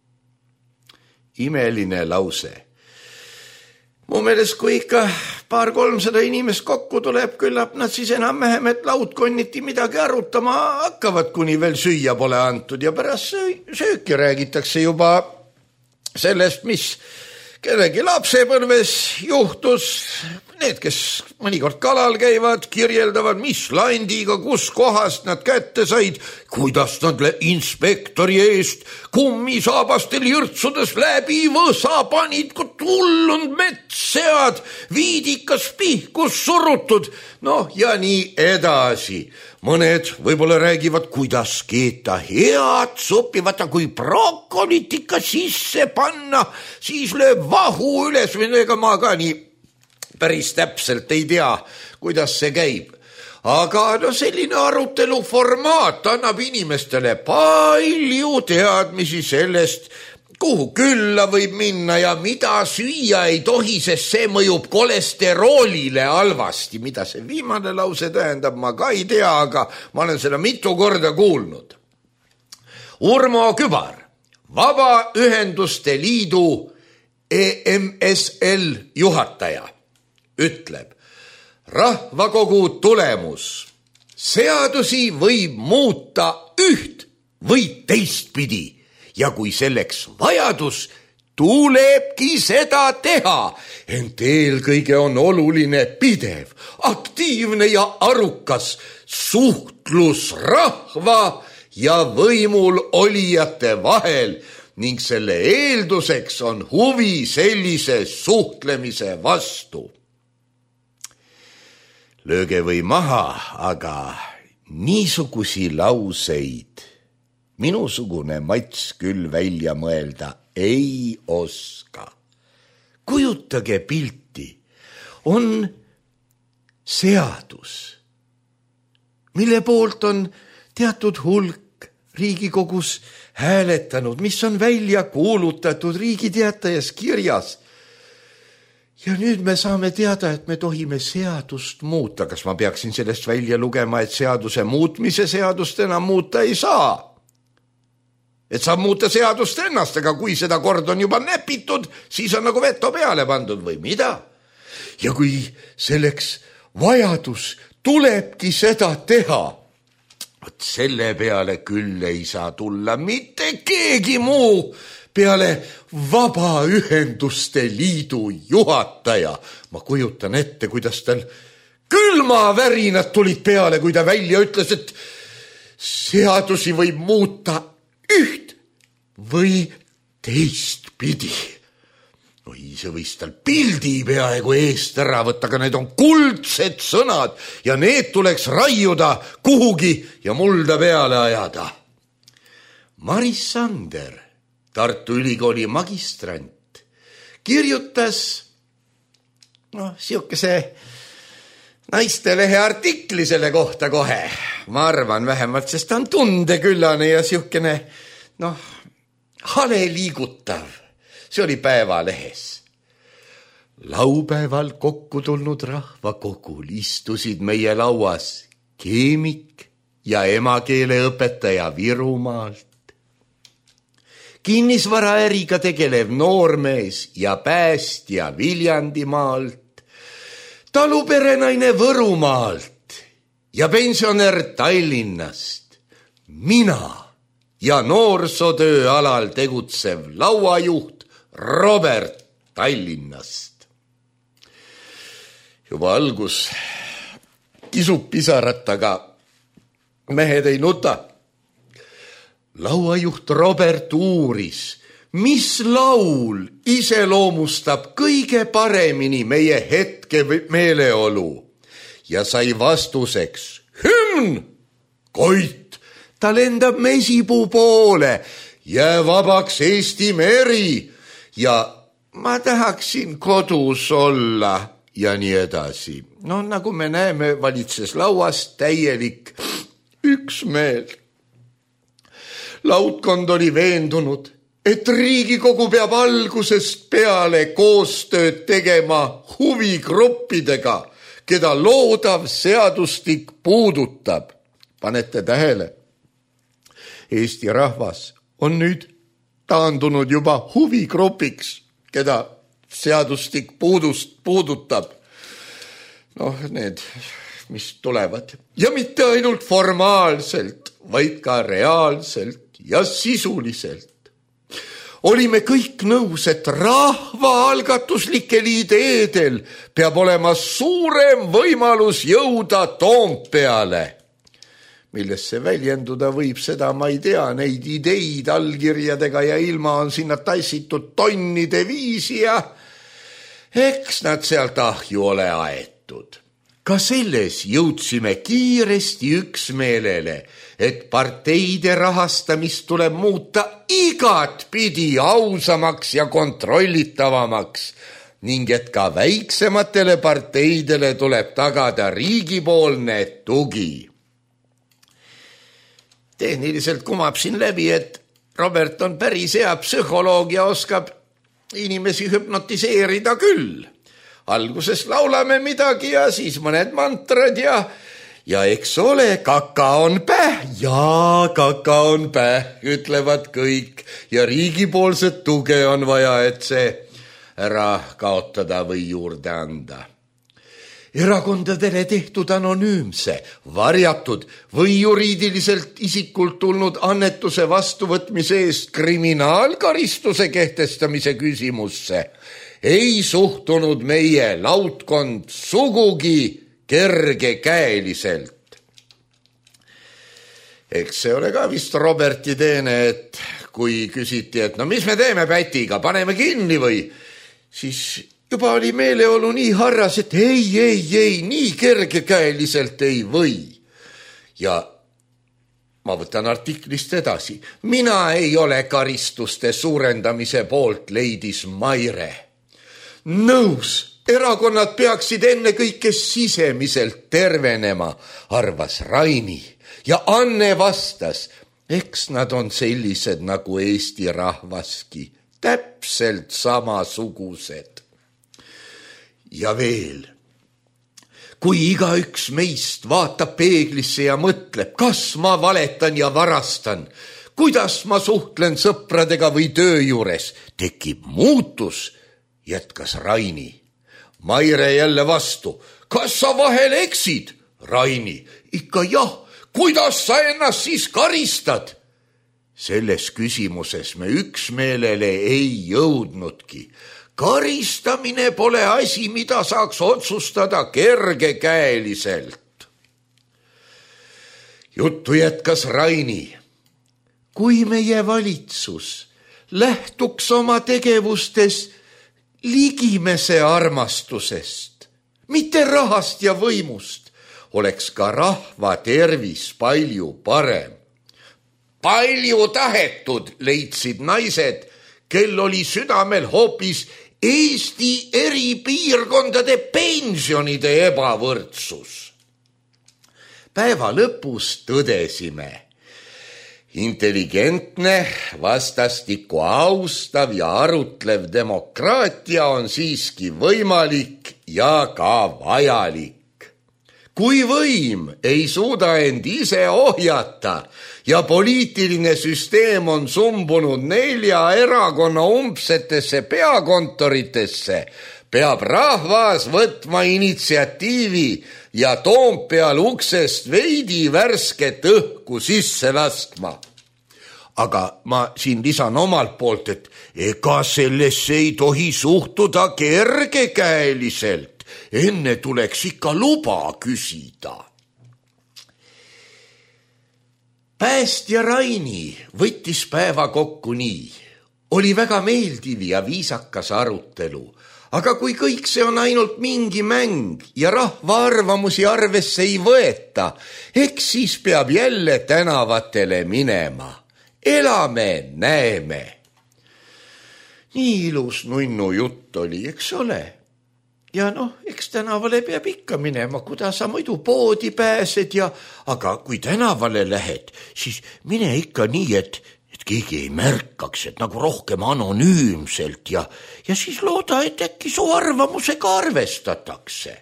Imeline lause. Mu meelest, kui ikka 200-300 inimest kokku tuleb, küllap nad siis enam-vähem, et laudkonniti midagi arutama hakkavad, kuni veel süüa pole antud ja pärast sööki räägitakse juba sellest, mis kellegi lapsepõlves juhtus. Need, kes mõnikord kalal käivad, kirjeldavad, mis landiga, kus kohast nad kätte said, kuidas nad inspektori eest kummisaabastel jürtsudes läbi võsa panid, kui tullunud metssead, viidikas pihkus surutud, noh ja nii edasi. Mõned võib-olla räägivad, kuidas keeta head suppi, vaata kui brokolit ikka sisse panna, siis lööb vahu üles, ega ma ka nii päris täpselt ei tea, kuidas see käib. Aga no selline arutelu formaat annab inimestele palju teadmisi sellest, kuhu külla võib minna ja mida süüa ei tohi, sest see mõjub kolesteroolile halvasti. Mida see viimane lause tähendab, ma ka ei tea, aga ma olen seda mitu korda kuulnud. Urmo Kübar, Vabaühenduste Liidu EMSL juhataja, ütleb, rahvakogu tulemus. Seadusi võib muuta üht või teistpidi ja kui selleks vajadus, tulebki seda teha. Ent eelkõige on oluline pidev, aktiivne ja arukas suhtlus rahva ja võimul olijate vahel ning selle eelduseks on huvi sellise suhtlemise vastu. Lööge või maha, aga niisugusi lauseid minusugune Mats küll välja mõelda ei oska. Kujutage pilti, on seadus, mille poolt on teatud hulk Riigikogus hääletanud, mis on välja kuulutatud Riigi Teatajas kirjas. Ja nüüd me saame teada, et me tohime seadust muuta. Kas ma peaksin sellest välja lugema, et seaduse muutmise seadust enam muuta ei saa? Et saab muuta seadust ennast, aga kui seda kord on juba näpitud, siis on nagu veto peale pandud või mida? Ja kui selleks vajadus tulebki seda teha, vot selle peale küll ei saa tulla mitte keegi muu peale Vabaühenduste Liidu juhataja. Ma kujutan ette, kuidas tal külmavärinad tulid peale, kui ta välja ütles, et seadusi võib muuta üht või teistpidi. Oi, see võis tal pildi peaaegu eest ära võtta, aga need on kuldsed sõnad ja need tuleks raiuda kuhugi ja mulda peale ajada. Maris Sander, Tartu Ülikooli magistrant, kirjutas siukese naistelehe artikli selle kohta kohe. Ma arvan vähemalt, sest ta on tundeküllane ja siukene hale liigutav. See oli Päevalehes. Laupäeval kokku tulnud rahvakogul istusid meie lauas keemik ja emakeeleõpetaja Virumaalt, kinnisvaraäriga tegelev noormees ja päästja Viljandimaalt, taluperenaine Võrumaalt ja pensionär Tallinnast, mina ja noorsootöö alal tegutsev lauajuht Robert Tallinnast. Juba algus kisub pisarat, aga mehed ei nuta. Lauajuht Robert uuris, mis laul iseloomustab kõige paremini meie hetke meeleolu ja sai vastuseks hümn. Koit, ta lendab mesipuu poole jää vabaks Eesti meri ja ma tahaksin kodus olla ja nii edasi. No nagu me näeme, valitses lauas täielik üksmeel. Laudkond oli veendunud, et Riigikogu peab algusest peale koostööd tegema huvigruppidega, keda loodav seadustik puudutab. Panete tähele, Eesti rahvas on nüüd taandunud juba huvigrupiks, keda seadustik puudutab. Noh, need, mis tulevad. Ja mitte ainult formaalselt, vaid ka reaalselt ja sisuliselt. Olime kõik nõus, et rahvaalgatuslikel ideedel peab olema suurem võimalus jõuda Toompeale. Millesse väljenduda võib, seda ma ei tea, neid ideid allkirjadega ja ilma on sinna tassitud tonnide viisi ja eks nad sealt ahju ole aetud. Ka selles jõudsime kiiresti üksmeelele, et parteide rahastamist tuleb muuta igat pidi ausamaks ja kontrollitavamaks ning et ka väiksematele parteidele tuleb tagada riigipoolne tugi. Tehniliselt kumab siin läbi, et Robert on päris hea psühholoog ja oskab inimesi hüpnotiseerida küll. Alguses laulame midagi ja siis mõned mantrad ja eks ole, kaka on päh, ütlevad kõik ja riigipoolset tuge on vaja, et see ära kaotada või juurde anda. Erakondadele tehtud anonüümse, varjatud või juriidiliselt isikult tulnud annetuse vastuvõtmise eest kriminaalkaristuse kehtestamise küsimusse ei suhtunud meie laudkond sugugi kergekäeliselt. Eks see ole ka vist Roberti teene, et kui küsiti, et no mis me teeme Pätiga, paneme kinni või, siis juba oli meeleolu nii harras, et ei, nii kergekäeliselt ei või. Ja ma võtan artiklist edasi. Mina ei ole karistuste suurendamise poolt, leidis Maire. Nõus, erakonnad peaksid enne kõike sisemiselt tervenema, arvas Raini ja Anne vastas, eks nad on sellised nagu Eesti rahvaski, täpselt samasugused. Ja veel, kui igaüks meist vaatab peeglisse ja mõtleb, kas ma valetan ja varastan, kuidas ma suhtlen sõpradega või töö juures, tekib muutus, jätkas Raini. Maire jälle vastu. Kas sa vahel eksid? Raini. Ikka jah. Kuidas sa ennast siis karistad? Selles küsimuses me üksmeelele ei jõudnudki. Karistamine pole asi, mida saaks otsustada kergekäeliselt. Juttu jätkas Raini. Kui meie valitsus lähtuks oma tegevustes ligimese armastusest, mitte rahast ja võimust, oleks ka rahva tervis palju parem. Palju tahetud, leidsid naised, kel oli südamel hoopis Eesti eri piirkondade pensionide ebavõrdsus. Päeva lõpus tõdesime, intelligentne, vastastikku austav ja arutlev demokraatia on siiski võimalik ja ka vajalik. Kui võim ei suuda end ise ohjata ja poliitiline süsteem on sumbunud 4 erakonna umbsetesse peakontoritesse, peab rahvas võtma initsiatiivi ja Toompeal uksest veidi värsket õhku sisse laskma. Aga ma siin lisan omalt poolt, et ega sellesse ei tohi suhtuda kergekäeliselt. Enne tuleks ikka luba küsida. Päästja Raini võttis päeva kokku nii. Oli väga meeldiv ja viisakas arutelu. Aga kui kõik see on ainult mingi mäng ja rahva arvamusi arvesse ei võeta, eks siis peab jälle tänavatele minema. elame, näeme. nii ilus nunnu jutt oli, eks ole. ja eks tänavale peab ikka minema, kuidas sa muidu poodi pääsed aga kui tänavale lähed, siis mine ikka nii, et keegi ei märkaks, et nagu rohkem anonüümselt ja siis looda, et äkki su arvamusega arvestatakse.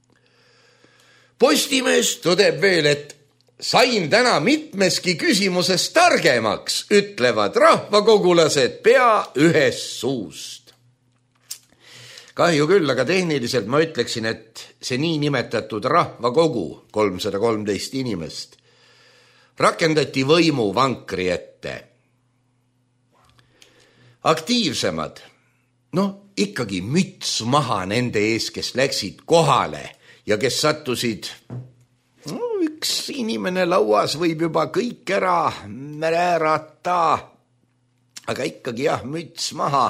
Postimees tõdeb veel, et sain täna mitmeski küsimuses targemaks, ütlevad rahvakogulased pea ühest suust. Kahju küll, aga tehniliselt ma ütleksin, et see niinimetatud rahvakogu, 313 inimest, rakendati võimu vankri ette. Aktiivsemad, ikkagi müts maha nende ees, kes läksid kohale ja kes sattusid, üks inimene lauas võib juba kõik ära määrata, aga ikkagi müts maha.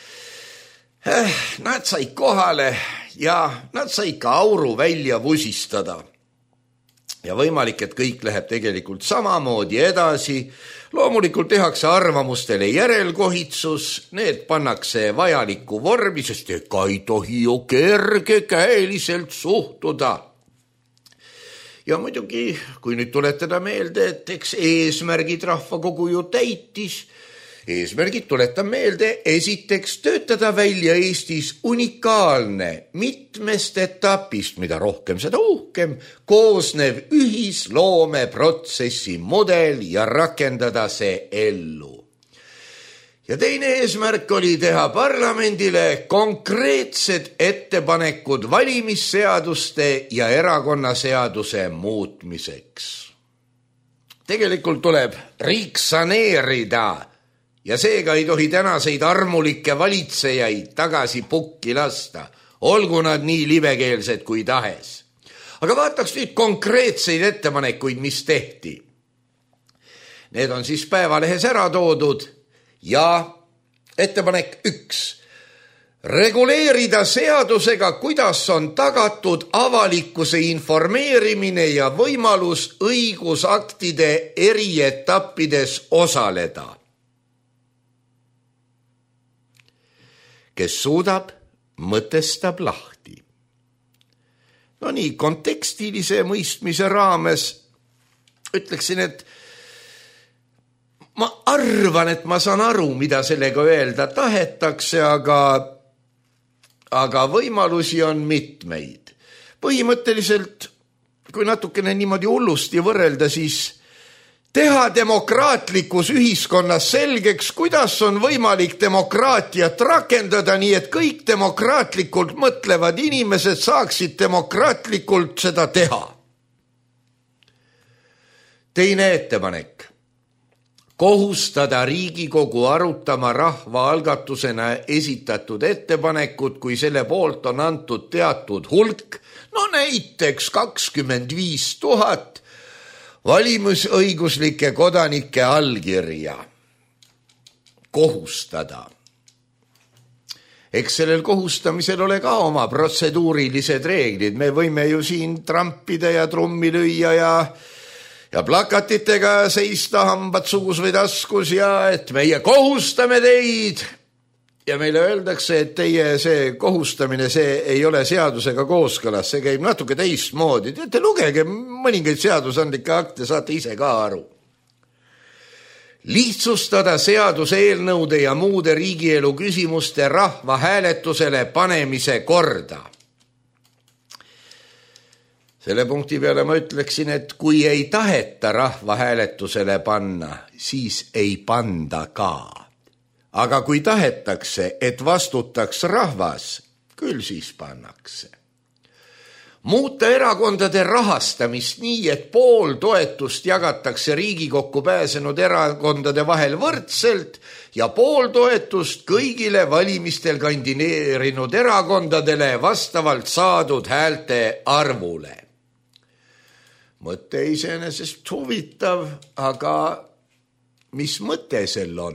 Nad said kohale ja nad said ka auru välja vusistada. Ja võimalik, et kõik läheb tegelikult samamoodi edasi. Loomulikult tehakse arvamustele järelkohitsus, need pannakse vajalikku vormi, sest ega ei tohi ju kergekäeliselt suhtuda. Ja muidugi, kui nüüd tuletada meelde, et eks eesmärgid rahvakogu ju täitis, eesmärgid tuletan meelde, esiteks töötada välja Eestis unikaalne mitmest etapist, mida rohkem seda uhkem, koosnev ühisloomeprotsessi mudel ja rakendada see ellu. Ja teine eesmärk oli teha parlamendile konkreetsed ettepanekud valimisseaduste ja erakonnaseaduse muutmiseks. Tegelikult tuleb riik saneerida ja seega ei tohi tänaseid armulikke valitsejaid tagasi pukki lasta, olgu nad nii libekeelsed kui tahes. Aga vaataks nüüd konkreetseid ettepanekuid, mis tehti. Need on siis Päevalehes ära toodud ja ettepanek 1. Reguleerida seadusega, kuidas on tagatud avalikkuse informeerimine ja võimalus õigusaktide eri etappides osaleda. Kes suudab, mõtestab lahti. Nii, kontekstilise mõistmise raames ütleksin, et ma arvan, et ma saan aru, mida sellega öelda tahetakse, aga võimalusi on mitmeid. Põhimõtteliselt, kui natukene niimoodi hullusti võrrelda, siis teha demokraatlikus ühiskonnas selgeks, kuidas on võimalik demokraatiat rakendada nii, et kõik demokraatlikult mõtlevad inimesed saaksid demokraatlikult seda teha. Teine ettepanek. Kohustada Riigikogu arutama rahvaalgatusena esitatud ettepanekud, kui selle poolt on antud teatud hulk, näiteks 25 000 valimisõiguslike kodanike allkirja. Kohustada. Eks sellel kohustamisel ole ka oma protseduurilised reeglid. Me võime ju siin trampida ja trummi lüüa ja plakatitega seista hambad suus või taskus ja et meie kohustame teid. Ja meile öeldakse, et teie see kohustamine, see ei ole seadusega kooskõlas, see käib natuke teistmoodi. Te lugege mõningaid seadusandlikke akte, saate ise ka aru. Lihtsustada seaduseelnõude ja muude riigielu küsimuste rahvahääletusele panemise korda. Selle punkti peale ma ütleksin, et kui ei taheta rahvahääletusele panna, siis ei panda ka. Aga kui tahetakse, et vastutaks rahvas, küll siis pannakse. Muuta erakondade rahastamist nii, et pool toetust jagatakse Riigikokku pääsenud erakondade vahel võrdselt ja pool toetust kõigile valimistel kandideerinud erakondadele vastavalt saadud häälte arvule. Mõte iseenesest huvitav, aga mis mõte sel on?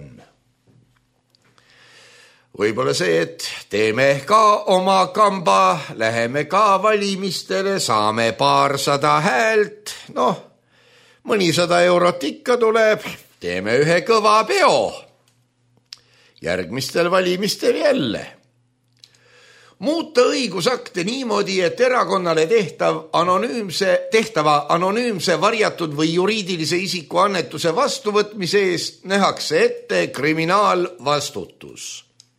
Võib-olla see, et teeme ka oma kamba, läheme ka valimistele, saame 200 häält, mõnisada eurot ikka tuleb, teeme ühe kõva peo. Järgmistel valimistel jälle. Muuta õigusakte niimoodi, et erakonnale tehtava anonüümse varjatud või juriidilise isiku annetuse vastuvõtmise eest nähakse ette kriminaalvastutus.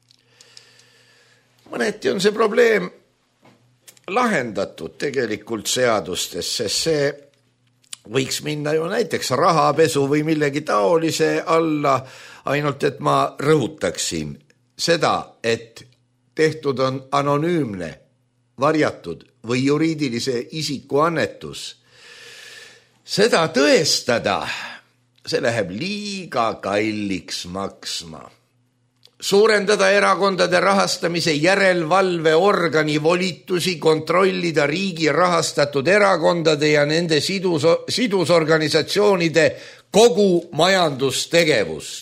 Mõneti on see probleem lahendatud tegelikult seadustes, sest see võiks minna ju näiteks rahapesu või millegi taolise alla, ainult et ma rõhutaksin seda, et tehtud on anonüümne, varjatud või juriidilise isiku annetus. Seda tõestada, see läheb liiga kalliks maksma. Suurendada erakondade rahastamise järelevalveorgani volitusi kontrollida riigi rahastatud erakondade ja nende sidusorganisatsioonide kogu majandustegevust.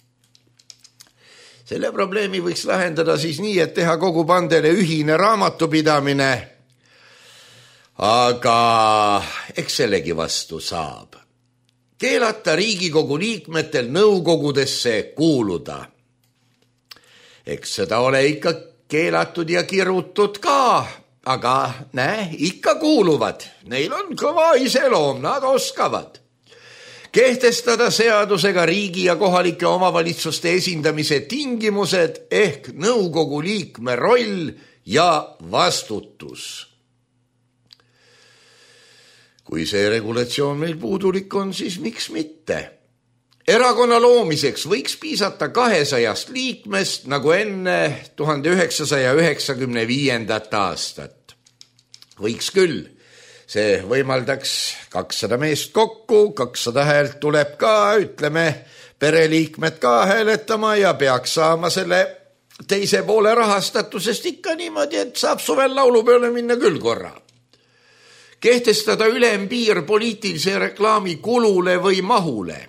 Selle probleemi võiks lahendada siis nii, et teha kogu bandele ühine raamatupidamine, aga eks sellegi vastu saab. Keelata Riigikogu liikmetel nõukogudesse kuuluda. Eks seda ole ikka keelatud ja kirutud ka, aga ikka kuuluvad. Neil on kõva iseloom, nad oskavad. Kehtestada seadusega riigi ja kohalike omavalitsuste esindamise tingimused ehk nõukogu liikme roll ja vastutus. Kui see regulatsioon meil puudulik on, siis miks mitte? Erakonna loomiseks võiks piisata 200 liikmest nagu enne 1995. aastat. Võiks küll. See võimaldaks 200 meest kokku, 200 häält tuleb ka, ütleme, pereliikmed ka hääletama ja peaks saama selle teise poole rahastatusest ikka niimoodi, et saab suvel laulupeole minna küll korra. Kehtestada ülempiir poliitilise reklaami kulule või mahule.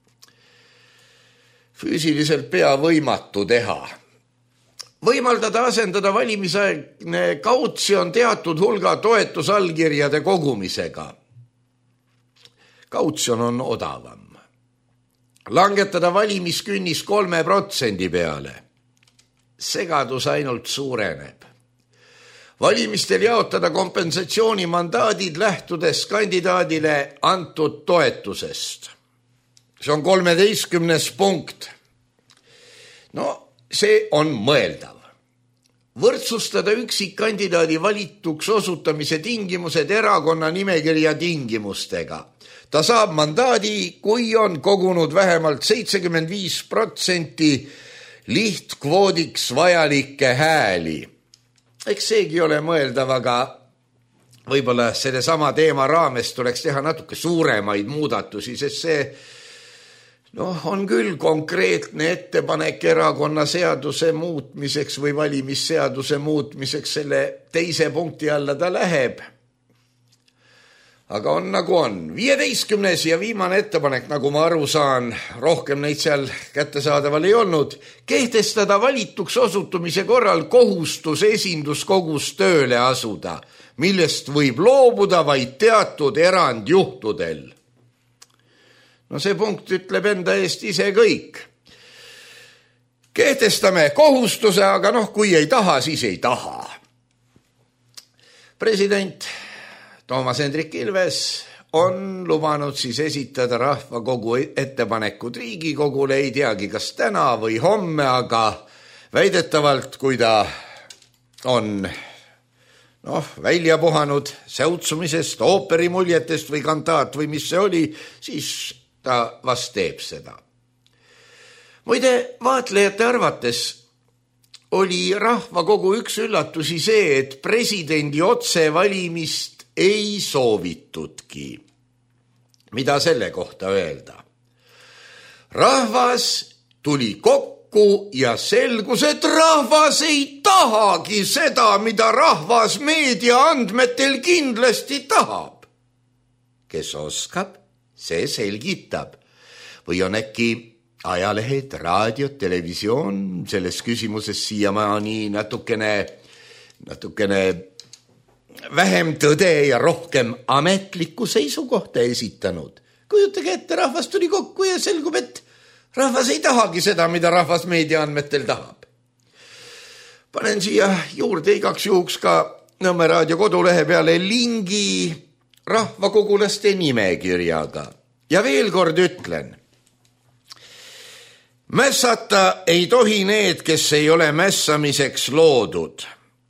Füüsiliselt pea võimatu teha. Võimaldada asendada valimisaegne kautsjon teatud hulga toetusallkirjade kogumisega. Kautsjon on odavam. Langetada valimiskünnis 3% peale. Segadus ainult suureneb. Valimistel jaotada kompensatsioonimandaadid lähtudes kandidaadile antud toetusest. See on 13. punkt. See on mõeldav. Võrdsustada üksikkandidaadi valituks osutamise tingimused erakonna nimekirja tingimustega. Ta saab mandaadi, kui on kogunud vähemalt 75% lihtkvoodiks vajalikke hääli. Eks seegi ole mõeldav, aga võib-olla selle sama teema raames tuleks teha natuke suuremaid muudatusi, sest see on küll konkreetne ettepanek erakonna seaduse muutmiseks või valimisseaduse muutmiseks, selle teise punkti alla ta läheb. Aga on nagu on. 15. ja viimane ettepanek, nagu ma aru saan, rohkem neid seal kättesaadaval ei olnud, kehtestada valituks osutumise korral kohustus esinduskogus tööle asuda, millest võib loobuda vaid teatud erandjuhtudel. See punkt ütleb enda eest ise kõik. Kehtestame kohustuse, aga kui ei taha, siis ei taha. President Toomas Hendrik Ilves on lubanud siis esitada rahvakogu ettepanekud Riigikogule, ei teagi kas täna või homme, aga väidetavalt, kui ta on välja puhanud säutsumisest, ooperimuljetest või kantaat või mis see oli, siis ta vast teeb seda. Muide, vaatlejate arvates oli rahvakogu üks üllatusi see, et presidendi otsevalimist ei soovitudki. Mida selle kohta öelda? Rahvas tuli kokku ja selgus, et rahvas ei tahagi seda, mida rahvas meedia andmetel kindlasti tahab. Kes oskab? See selgitab. Või on äkki ajalehed, raadiod, televisioon selles küsimuses siiamaani natukene vähem tõde ja rohkem ametlikku seisukohta esitanud. kujutage ette, rahvas tuli kokku ja selgub, et rahvas ei tahagi seda, mida rahvas meedia andmetel tahab. Panen siia juurde igaks juhuks ka Nõmme raadio kodulehe peale lingi rahvakogulaste nimekirjaga. Ja veel kord ütlen, mässata ei tohi need, kes ei ole mässamiseks loodud.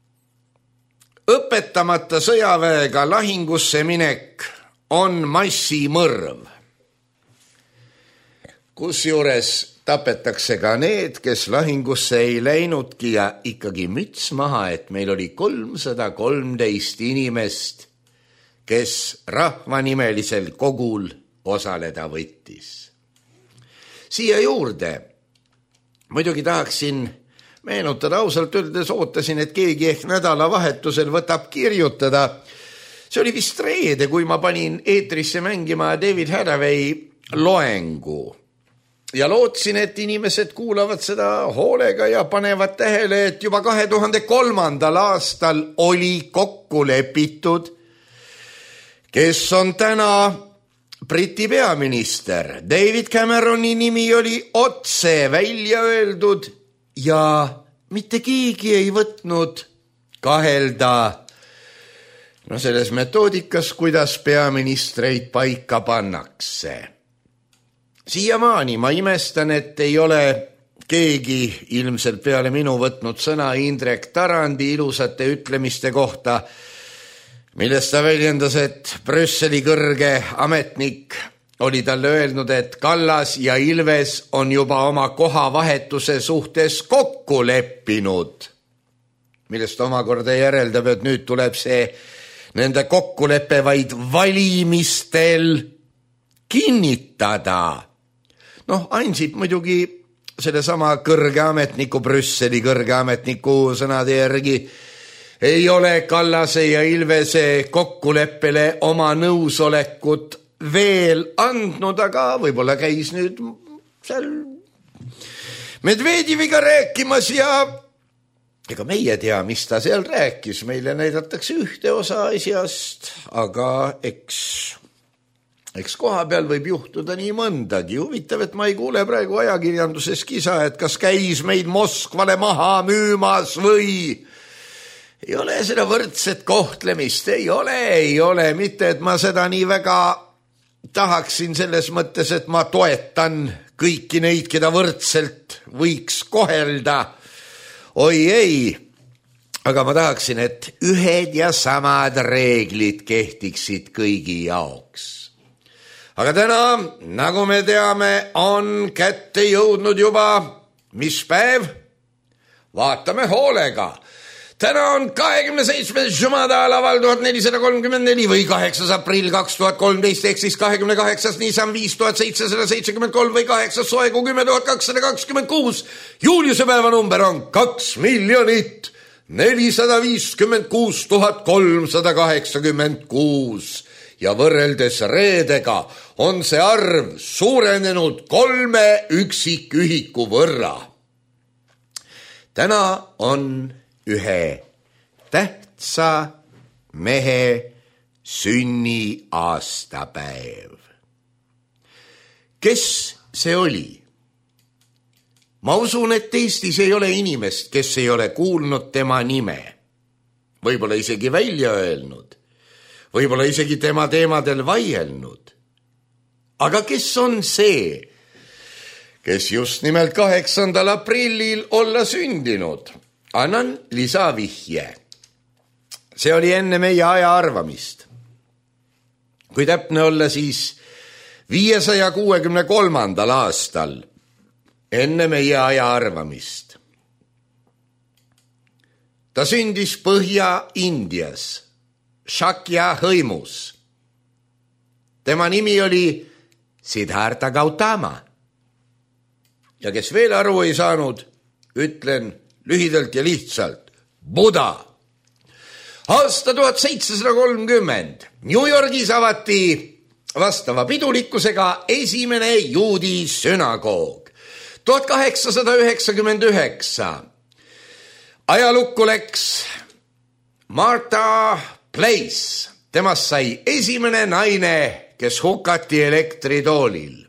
Õpetamata sõjaväega lahingusse minek on massimõrv. Kusjuures tapetakse ka need, kes lahingusse ei läinudki ja ikkagi müts maha, et meil oli 313 inimest, kes rahvanimelisel kogul osaleda võttis. Siia juurde muidugi tahaksin meenutada, ausalt öeldes ootasin, et keegi ehk nädalavahetusel võtab kirjutada. See oli vist reede, kui ma panin eetrisse mängima David Hathaway loengu. Ja lootsin, et inimesed kuulavad seda hoolega ja panevad tähele, et juba 2003. aastal oli kokku lepitud, kes on täna Briti peaminister. David Cameroni nimi oli otse välja öeldud ja mitte keegi ei võtnud kahelda selles metoodikas, kuidas peaministreid paika pannakse. Siiamaani ma imestan, et ei ole keegi ilmselt peale minu võtnud sõna Indrek Tarandi ilusate ütlemiste kohta, millest ta väljendas, et Brüsseli kõrge ametnik oli talle öelnud, et Kallas ja Ilves on juba oma kohavahetuse suhtes kokku leppinud, millest omakorda järeldab, et nüüd tuleb see nende kokkuleppe vaid valimistel kinnitada. Ansip muidugi sellesama kõrge ametniku, Brüsseli kõrge ametniku sõnade järgi ei ole Kallase ja Ilvese kokkuleppele oma nõusolekut veel andnud, aga võib-olla käis nüüd seal Medvedjeviga rääkimas ja ega meie tea, mis ta seal rääkis. Meile näidatakse ühte osa asjast, aga eks koha peal võib juhtuda nii mõndagi. Huvitav, et ma ei kuule praegu ajakirjanduses kisa, et kas käis meid Moskvale maha müümas või ei ole seda võrdset kohtlemist. Ei ole, mitte et ma seda nii väga tahaksin selles mõttes, et ma toetan kõiki neid, keda võrdselt võiks kohelda. Oi ei, aga ma tahaksin, et ühed ja samad reeglid kehtiksid kõigi jaoks. Aga täna, nagu me teame, on kätte jõudnud juba mis päev? Vaatame hoolega. Täna on 27. Jumada alaval 1434 või 8. aprill 2013 ehk siis 28. Nisan 5773 või 8. soegu 10226. Juuliuse päeva number on 2 456 386 ja võrreldes reedega on see arv suurenenud 3 üksikühiku võrra. Täna on ühe tähtsa mehe sünniaastapäev. Kes see oli? Ma usun, et Eestis ei ole inimest, kes ei ole kuulnud tema nime. Võib-olla isegi välja öelnud. Võib-olla isegi tema teemadel vaielnud. Aga kes on see, kes just nimelt 8. aprillil olla sündinud? Annan lisavihje. See oli enne meie aja arvamist. Kui täpne olla, siis 563. aastal enne meie aja arvamist. Ta sündis Põhja-Indias, Shakya hõimus. Tema nimi oli Siddhartha Gautama. Ja kes veel aru ei saanud, ütlen lühidalt ja lihtsalt, Buddha. Aasta 1730 New Yorgis avati vastava pidulikkusega esimene juudi sünagoog. 1899 ajalukku läks Martha Place. Temast sai esimene naine, kes hukati elektritoolil.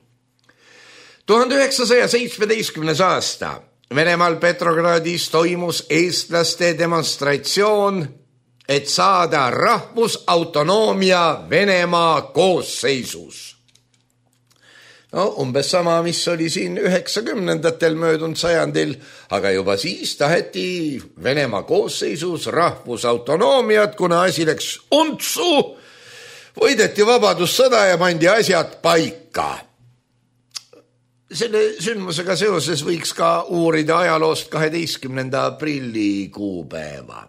1917. aasta Venemaal Petrogradis toimus eestlaste demonstratsioon, et saada rahvusautonoomia Venemaa koosseisus. No, umbes sama, mis oli siin 90-ndatel möödunud sajandil, aga juba siis taheti Venemaa koosseisus rahvusautonoomiat, kuna asi läks untsu, võideti vabadussõda ja pandi asjad paika. Selle sündmusega seoses võiks ka uurida ajaloost 12. aprilli kuupäeva.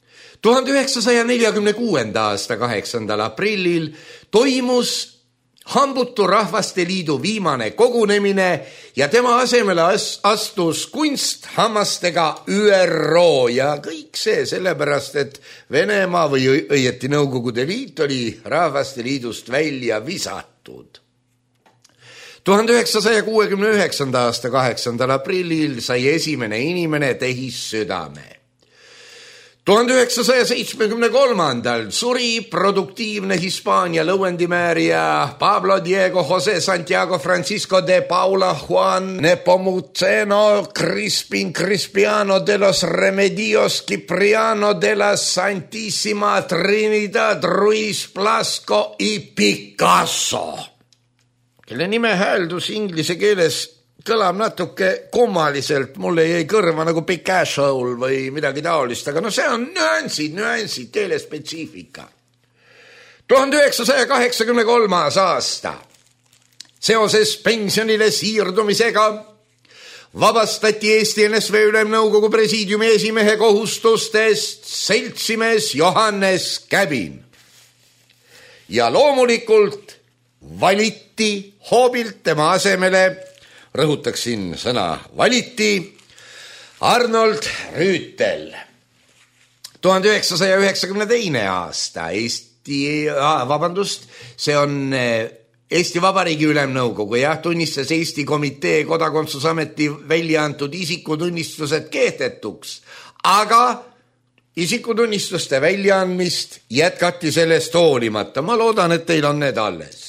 1946. aasta 8. aprillil toimus Hambutu Rahvaste Liidu viimane kogunemine ja tema asemele astus kunsthammastega ÜRO ja kõik see sellepärast, et Venemaa või õieti Nõukogude Liit oli Rahvaste Liidust välja visatud. 1969. aasta 8. aprillil sai esimene inimene tehissüdame. 1973. suri produktiivne Hispaania lõuendimäärija Pablo Diego José Santiago Francisco de Paula Juan Nepomuceno Crispin Crispiano de los Remedios Cipriano de la Santísima Trinidad Ruiz Blasco y Picasso, kelle nime hääldus inglise keeles kõlab natuke kummaliselt, mulle jäi kõrva nagu Picasso'l või midagi taolist, aga no see on nüansid, keelespetsiifika. 1983. aasta seoses pensionile siirdumisega vabastati Eesti NSV Ülemnõukogu presiidiumi esimehe kohustustest seltsimees Johannes Käbin. Ja loomulikult valiti hoobilt tema asemele, rõhutaksin sõna valiti, Arnold Rüütel. 1992. aasta see on Eesti Vabariigi Ülemnõukogu, tunnistas Eesti Komitee Kodakondsusameti välja antud isikutunnistused kehtetuks, aga isikutunnistuste väljaandmist jätkati sellest hoolimata. Ma loodan, et teil on need alles.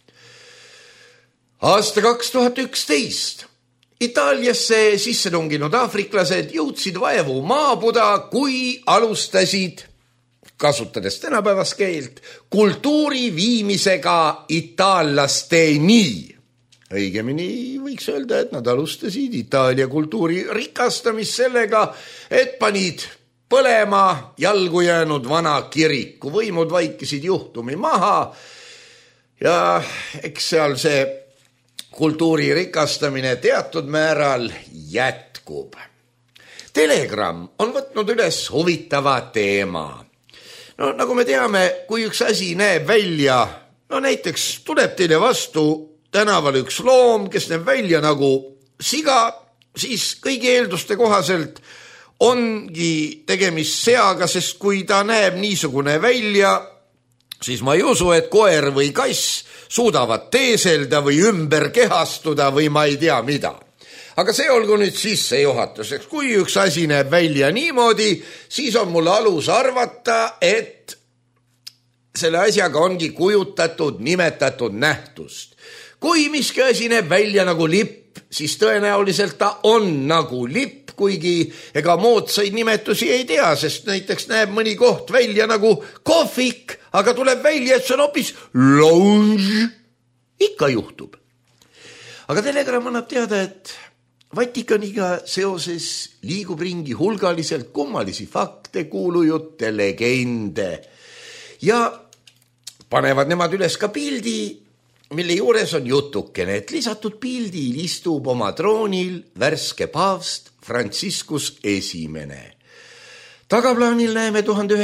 Aasta 2011 Itaaliasse sisse tunginud aafriklased jõudsid vaevu maabuda, kui alustasid, kasutades tänapäevast keelt, kultuuri viimisega itaallasteni. Õigemini võiks öelda, et nad alustasid Itaalia kultuuri rikastamist sellega, et panid põlema jalgu jäänud vana kiriku. Võimud vaikisid juhtumi maha ja eks seal see kultuuri rikastamine teatud määral jätkub. Telegram on võtnud üles huvitava teema. No, nagu me teame, kui üks asi näeb välja, no näiteks tuleb teile vastu tänaval üks loom, kes näeb välja nagu siga, siis kõigi eelduste kohaselt ongi tegemist seaga, sest kui ta näeb niisugune välja, siis ma ei usu, et koer või kass suudavad teeselda või ümber kehastuda või ma ei tea mida. Aga see olgu nüüd sissejuhatuseks. Kui üks asi näeb välja niimoodi, siis on mul alus arvata, et selle asjaga ongi kujutatud nimetatud nähtust. Kui miski asi näeb välja nagu lipp, siis tõenäoliselt ta on nagu lipp, kuigi ega moodsaid nimetusi ei tea, sest näiteks näeb mõni koht välja nagu kohvik, aga tuleb välja, et see on hoopis lounge. Ikka juhtub. Aga Telegram annab teada, et Vatikaniga seoses liigub ringi hulgaliselt kummalisi fakte, kuulujutte, legende ja panevad nemad üles ka pildi, mille juures on jutukene, et lisatud pildil istub oma troonil värske paavst Franciscus esimene. Tagaplaanil näeme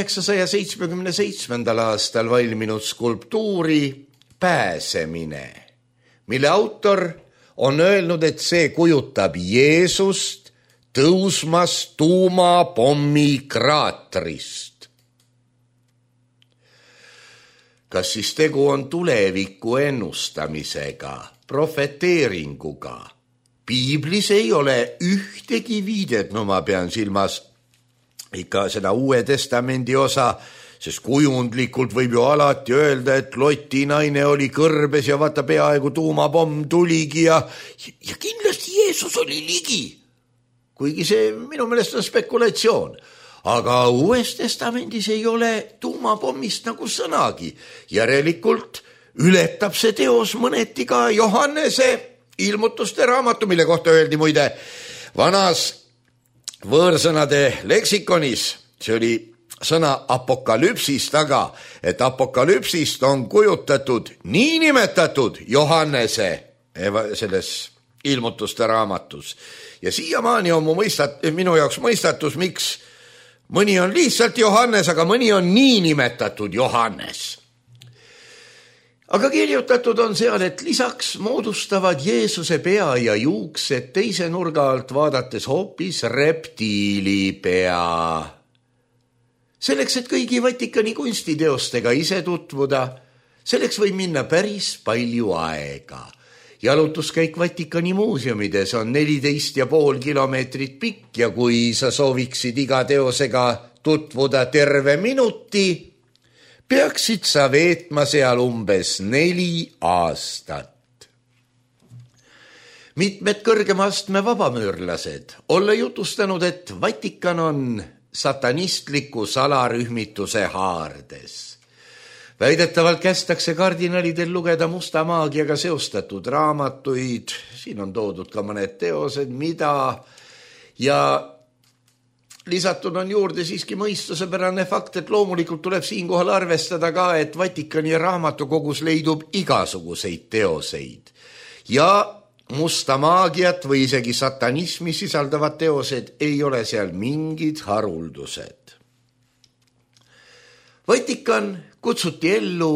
1977. aastal valminud skulptuuri Pääsemine, mille autor on öelnud, et see kujutab Jeesust tõusmas tuumapommi kraatrist. Kas siis tegu on tuleviku ennustamisega, profeteeringuga? Piiblis ei ole ühtegi viidet, no ma pean silmas ikka seda Uue Testamendi osa, sest kujundlikult võib ju alati öelda, et Loti naine oli kõrbes ja vaata peaaegu tuumapomm tuligi ja kindlasti Jeesus oli ligi. Kuigi see minu meelest on spekulatsioon. Aga Uues Testamendis ei ole tuumapommist nagu sõnagi. Järelikult ületab see teos mõneti ka Johannese ilmutuste raamatu, mille kohta öeldi muide vanas võõrsõnade leksikonis. See oli sõna apokalüpsist, aga et apokalüpsist on kujutatud niinimetatud Johannese selles ilmutuste raamatus. Ja siiamaani on minu jaoks mõistatus, miks mõni on lihtsalt Johannes, aga mõni on niinimetatud Johannes. Aga kirjutatud on seal, et lisaks moodustavad Jeesuse pea ja juuksed teise nurga alt vaadates hoopis reptiili pea. Selleks, et kõigi Vatikani kunstiteostega ise tutvuda, selleks võib minna päris palju aega. Jalutuskäik Vatikani muuseumides on 14,5 kilomeetrit pikk ja kui sa sooviksid iga teosega tutvuda terve minuti, peaksid sa veetma seal umbes 4 aastat. Mitmed kõrgema astme vabamüürlased olla jutustanud, et Vatikan on satanistliku salarühmituse haardes. Väidetavalt kästakse kardinalidel lugeda musta maagiaga seostatud raamatuid, siin on toodud ka mõned teosed, mida ja lisatud on juurde siiski mõistusepärane fakt, et loomulikult tuleb siinkohal arvestada ka, et Vatikani raamatukogus leidub igasuguseid teoseid ja musta maagiat või isegi satanismi sisaldavad teosed ei ole seal mingid haruldused. Vatikan kutsuti ellu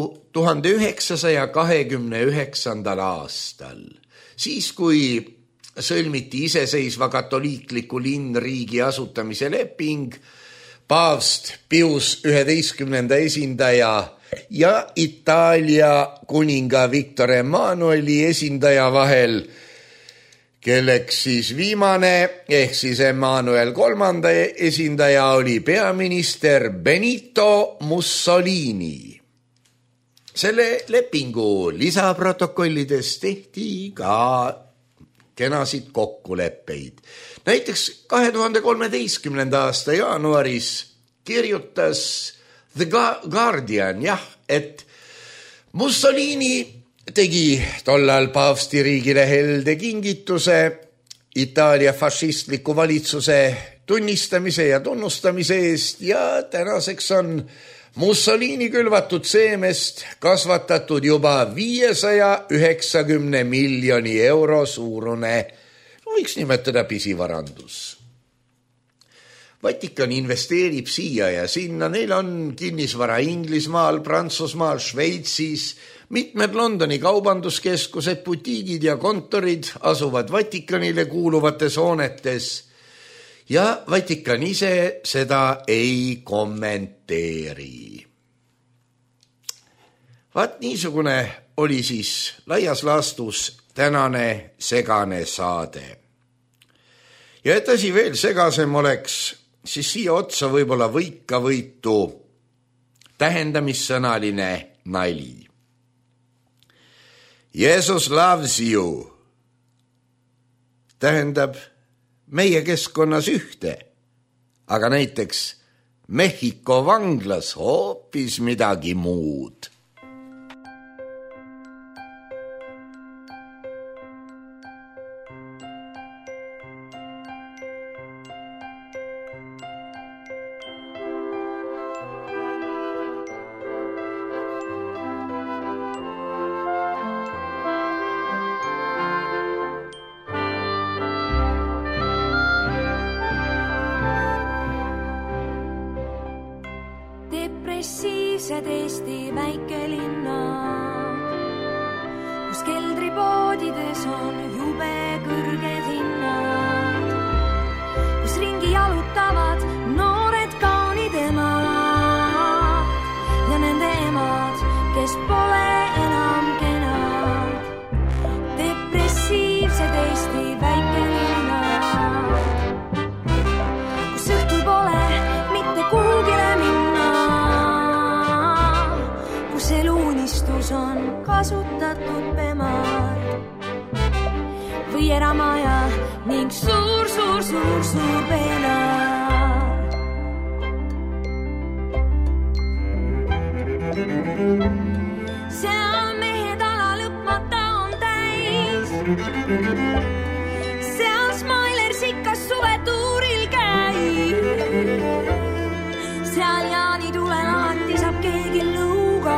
1929. aastal, siis kui sõlmiti iseseisva katoliikliku linnriigi asutamise leping paavst Pius 11. esindaja ja Itaalia kuninga Victor Emmanueli esindaja vahel, kelleks siis viimane ehk siis Emmanuel III esindaja oli peaminister Benito Mussolini. Selle lepingu lisaprotokollides tehti ka kenasid kokkuleppeid. Näiteks 2013. aasta jaanuaris kirjutas The Guardian, et Mussolini tegi tollal paavstiriigile helde kingituse Itaalia fašistliku valitsuse tunnistamise ja tunnustamise eest ja tänaseks on Mussolini külvatud seemest kasvatatud juba 590 miljoni euro suurune, võiks nimetada pisivarandus. Vatikan investeerib siia ja sinna, neil on kinnisvara Inglismaal, Prantsusmaal, Šveitsis, mitmed Londoni kaubanduskeskused, butiigid ja kontorid asuvad Vatikanile kuuluvates hoonetes ja Vatikan ise seda ei kommenteeri. Vaat niisugune oli siis laias laastus tänane segane saade. Ja et asi veel segasem oleks, siis siia otsa võib-olla võikavõitu tähendamissõnaline nali. Jesus loves you tähendab meie keskkonnas ühte, aga näiteks Mehhiko vanglas hoopis midagi muud. Depressiivsed Eesti väikelinnad, kus keldripoodides on jube kõrged hinnad, kus ringi jalutavad noored kaunid emad ja nende emad, kes pole enam kenad. Depressiivsed Eesti väikelinnad, kus õhtul pole mitte kuhugile minna keramaja ning suur peena. Seal mehed ala lõpmata on täis. Seal Smiler sikkas suvetuuril käib. Seal jaanitulen alati saab keegi lõuga.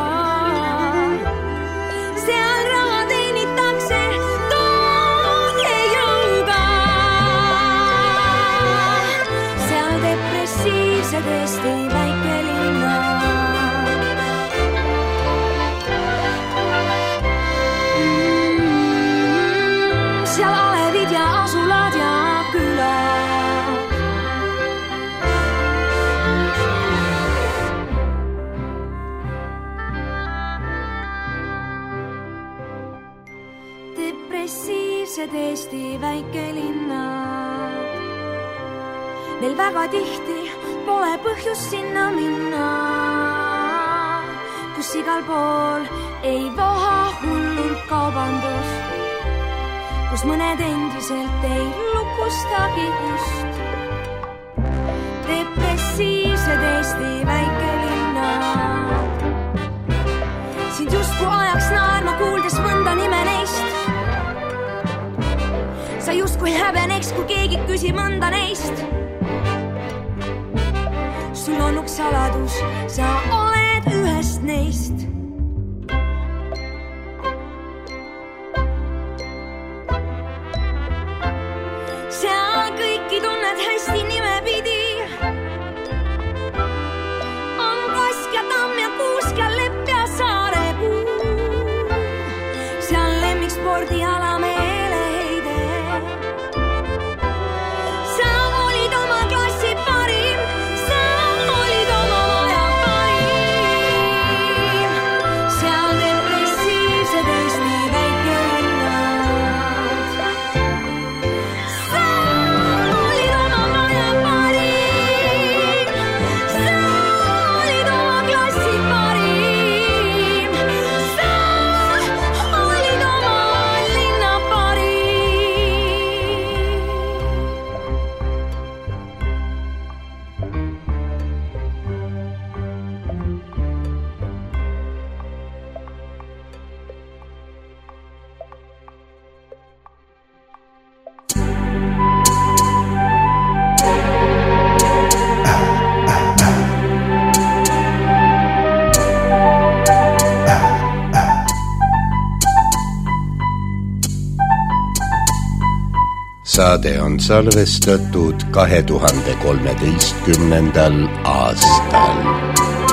Seal raha teenitakse toone jõuga. Seal depressiivse tõesti väike linna. Seal alevid ja asulad ja külad. Depressiivsed Eesti väikelinnad. Meil väga tihti pole põhjust sinna minna, kus igal pool ei voha hullult kaubandus, kus mõned endiselt ei lukustagi ust. Depressiivsed Eesti väikelinnad. Sind justkui ajaks naerma kuuldes mõnda nime neist. Sa justkui häbeneks, kui keegi küsib mõnda neist. Sul on üks saladus, sa oled ühest neist. Seal kõiki tunned hästi nimepidi. On Kask ja Tamm ja Kuusk ja Lepp ja Saarepuu. Seal lemmikspordiala meeleheide. Sa olid oma klassi parim, sa olid oma maja parim. Seal depressiivsed Eesti väikelinnad. Sa olid oma maja parim, sa olid oma klassi parim, sa olid oma linna parim. Saade on salvestatud 2013. aastal.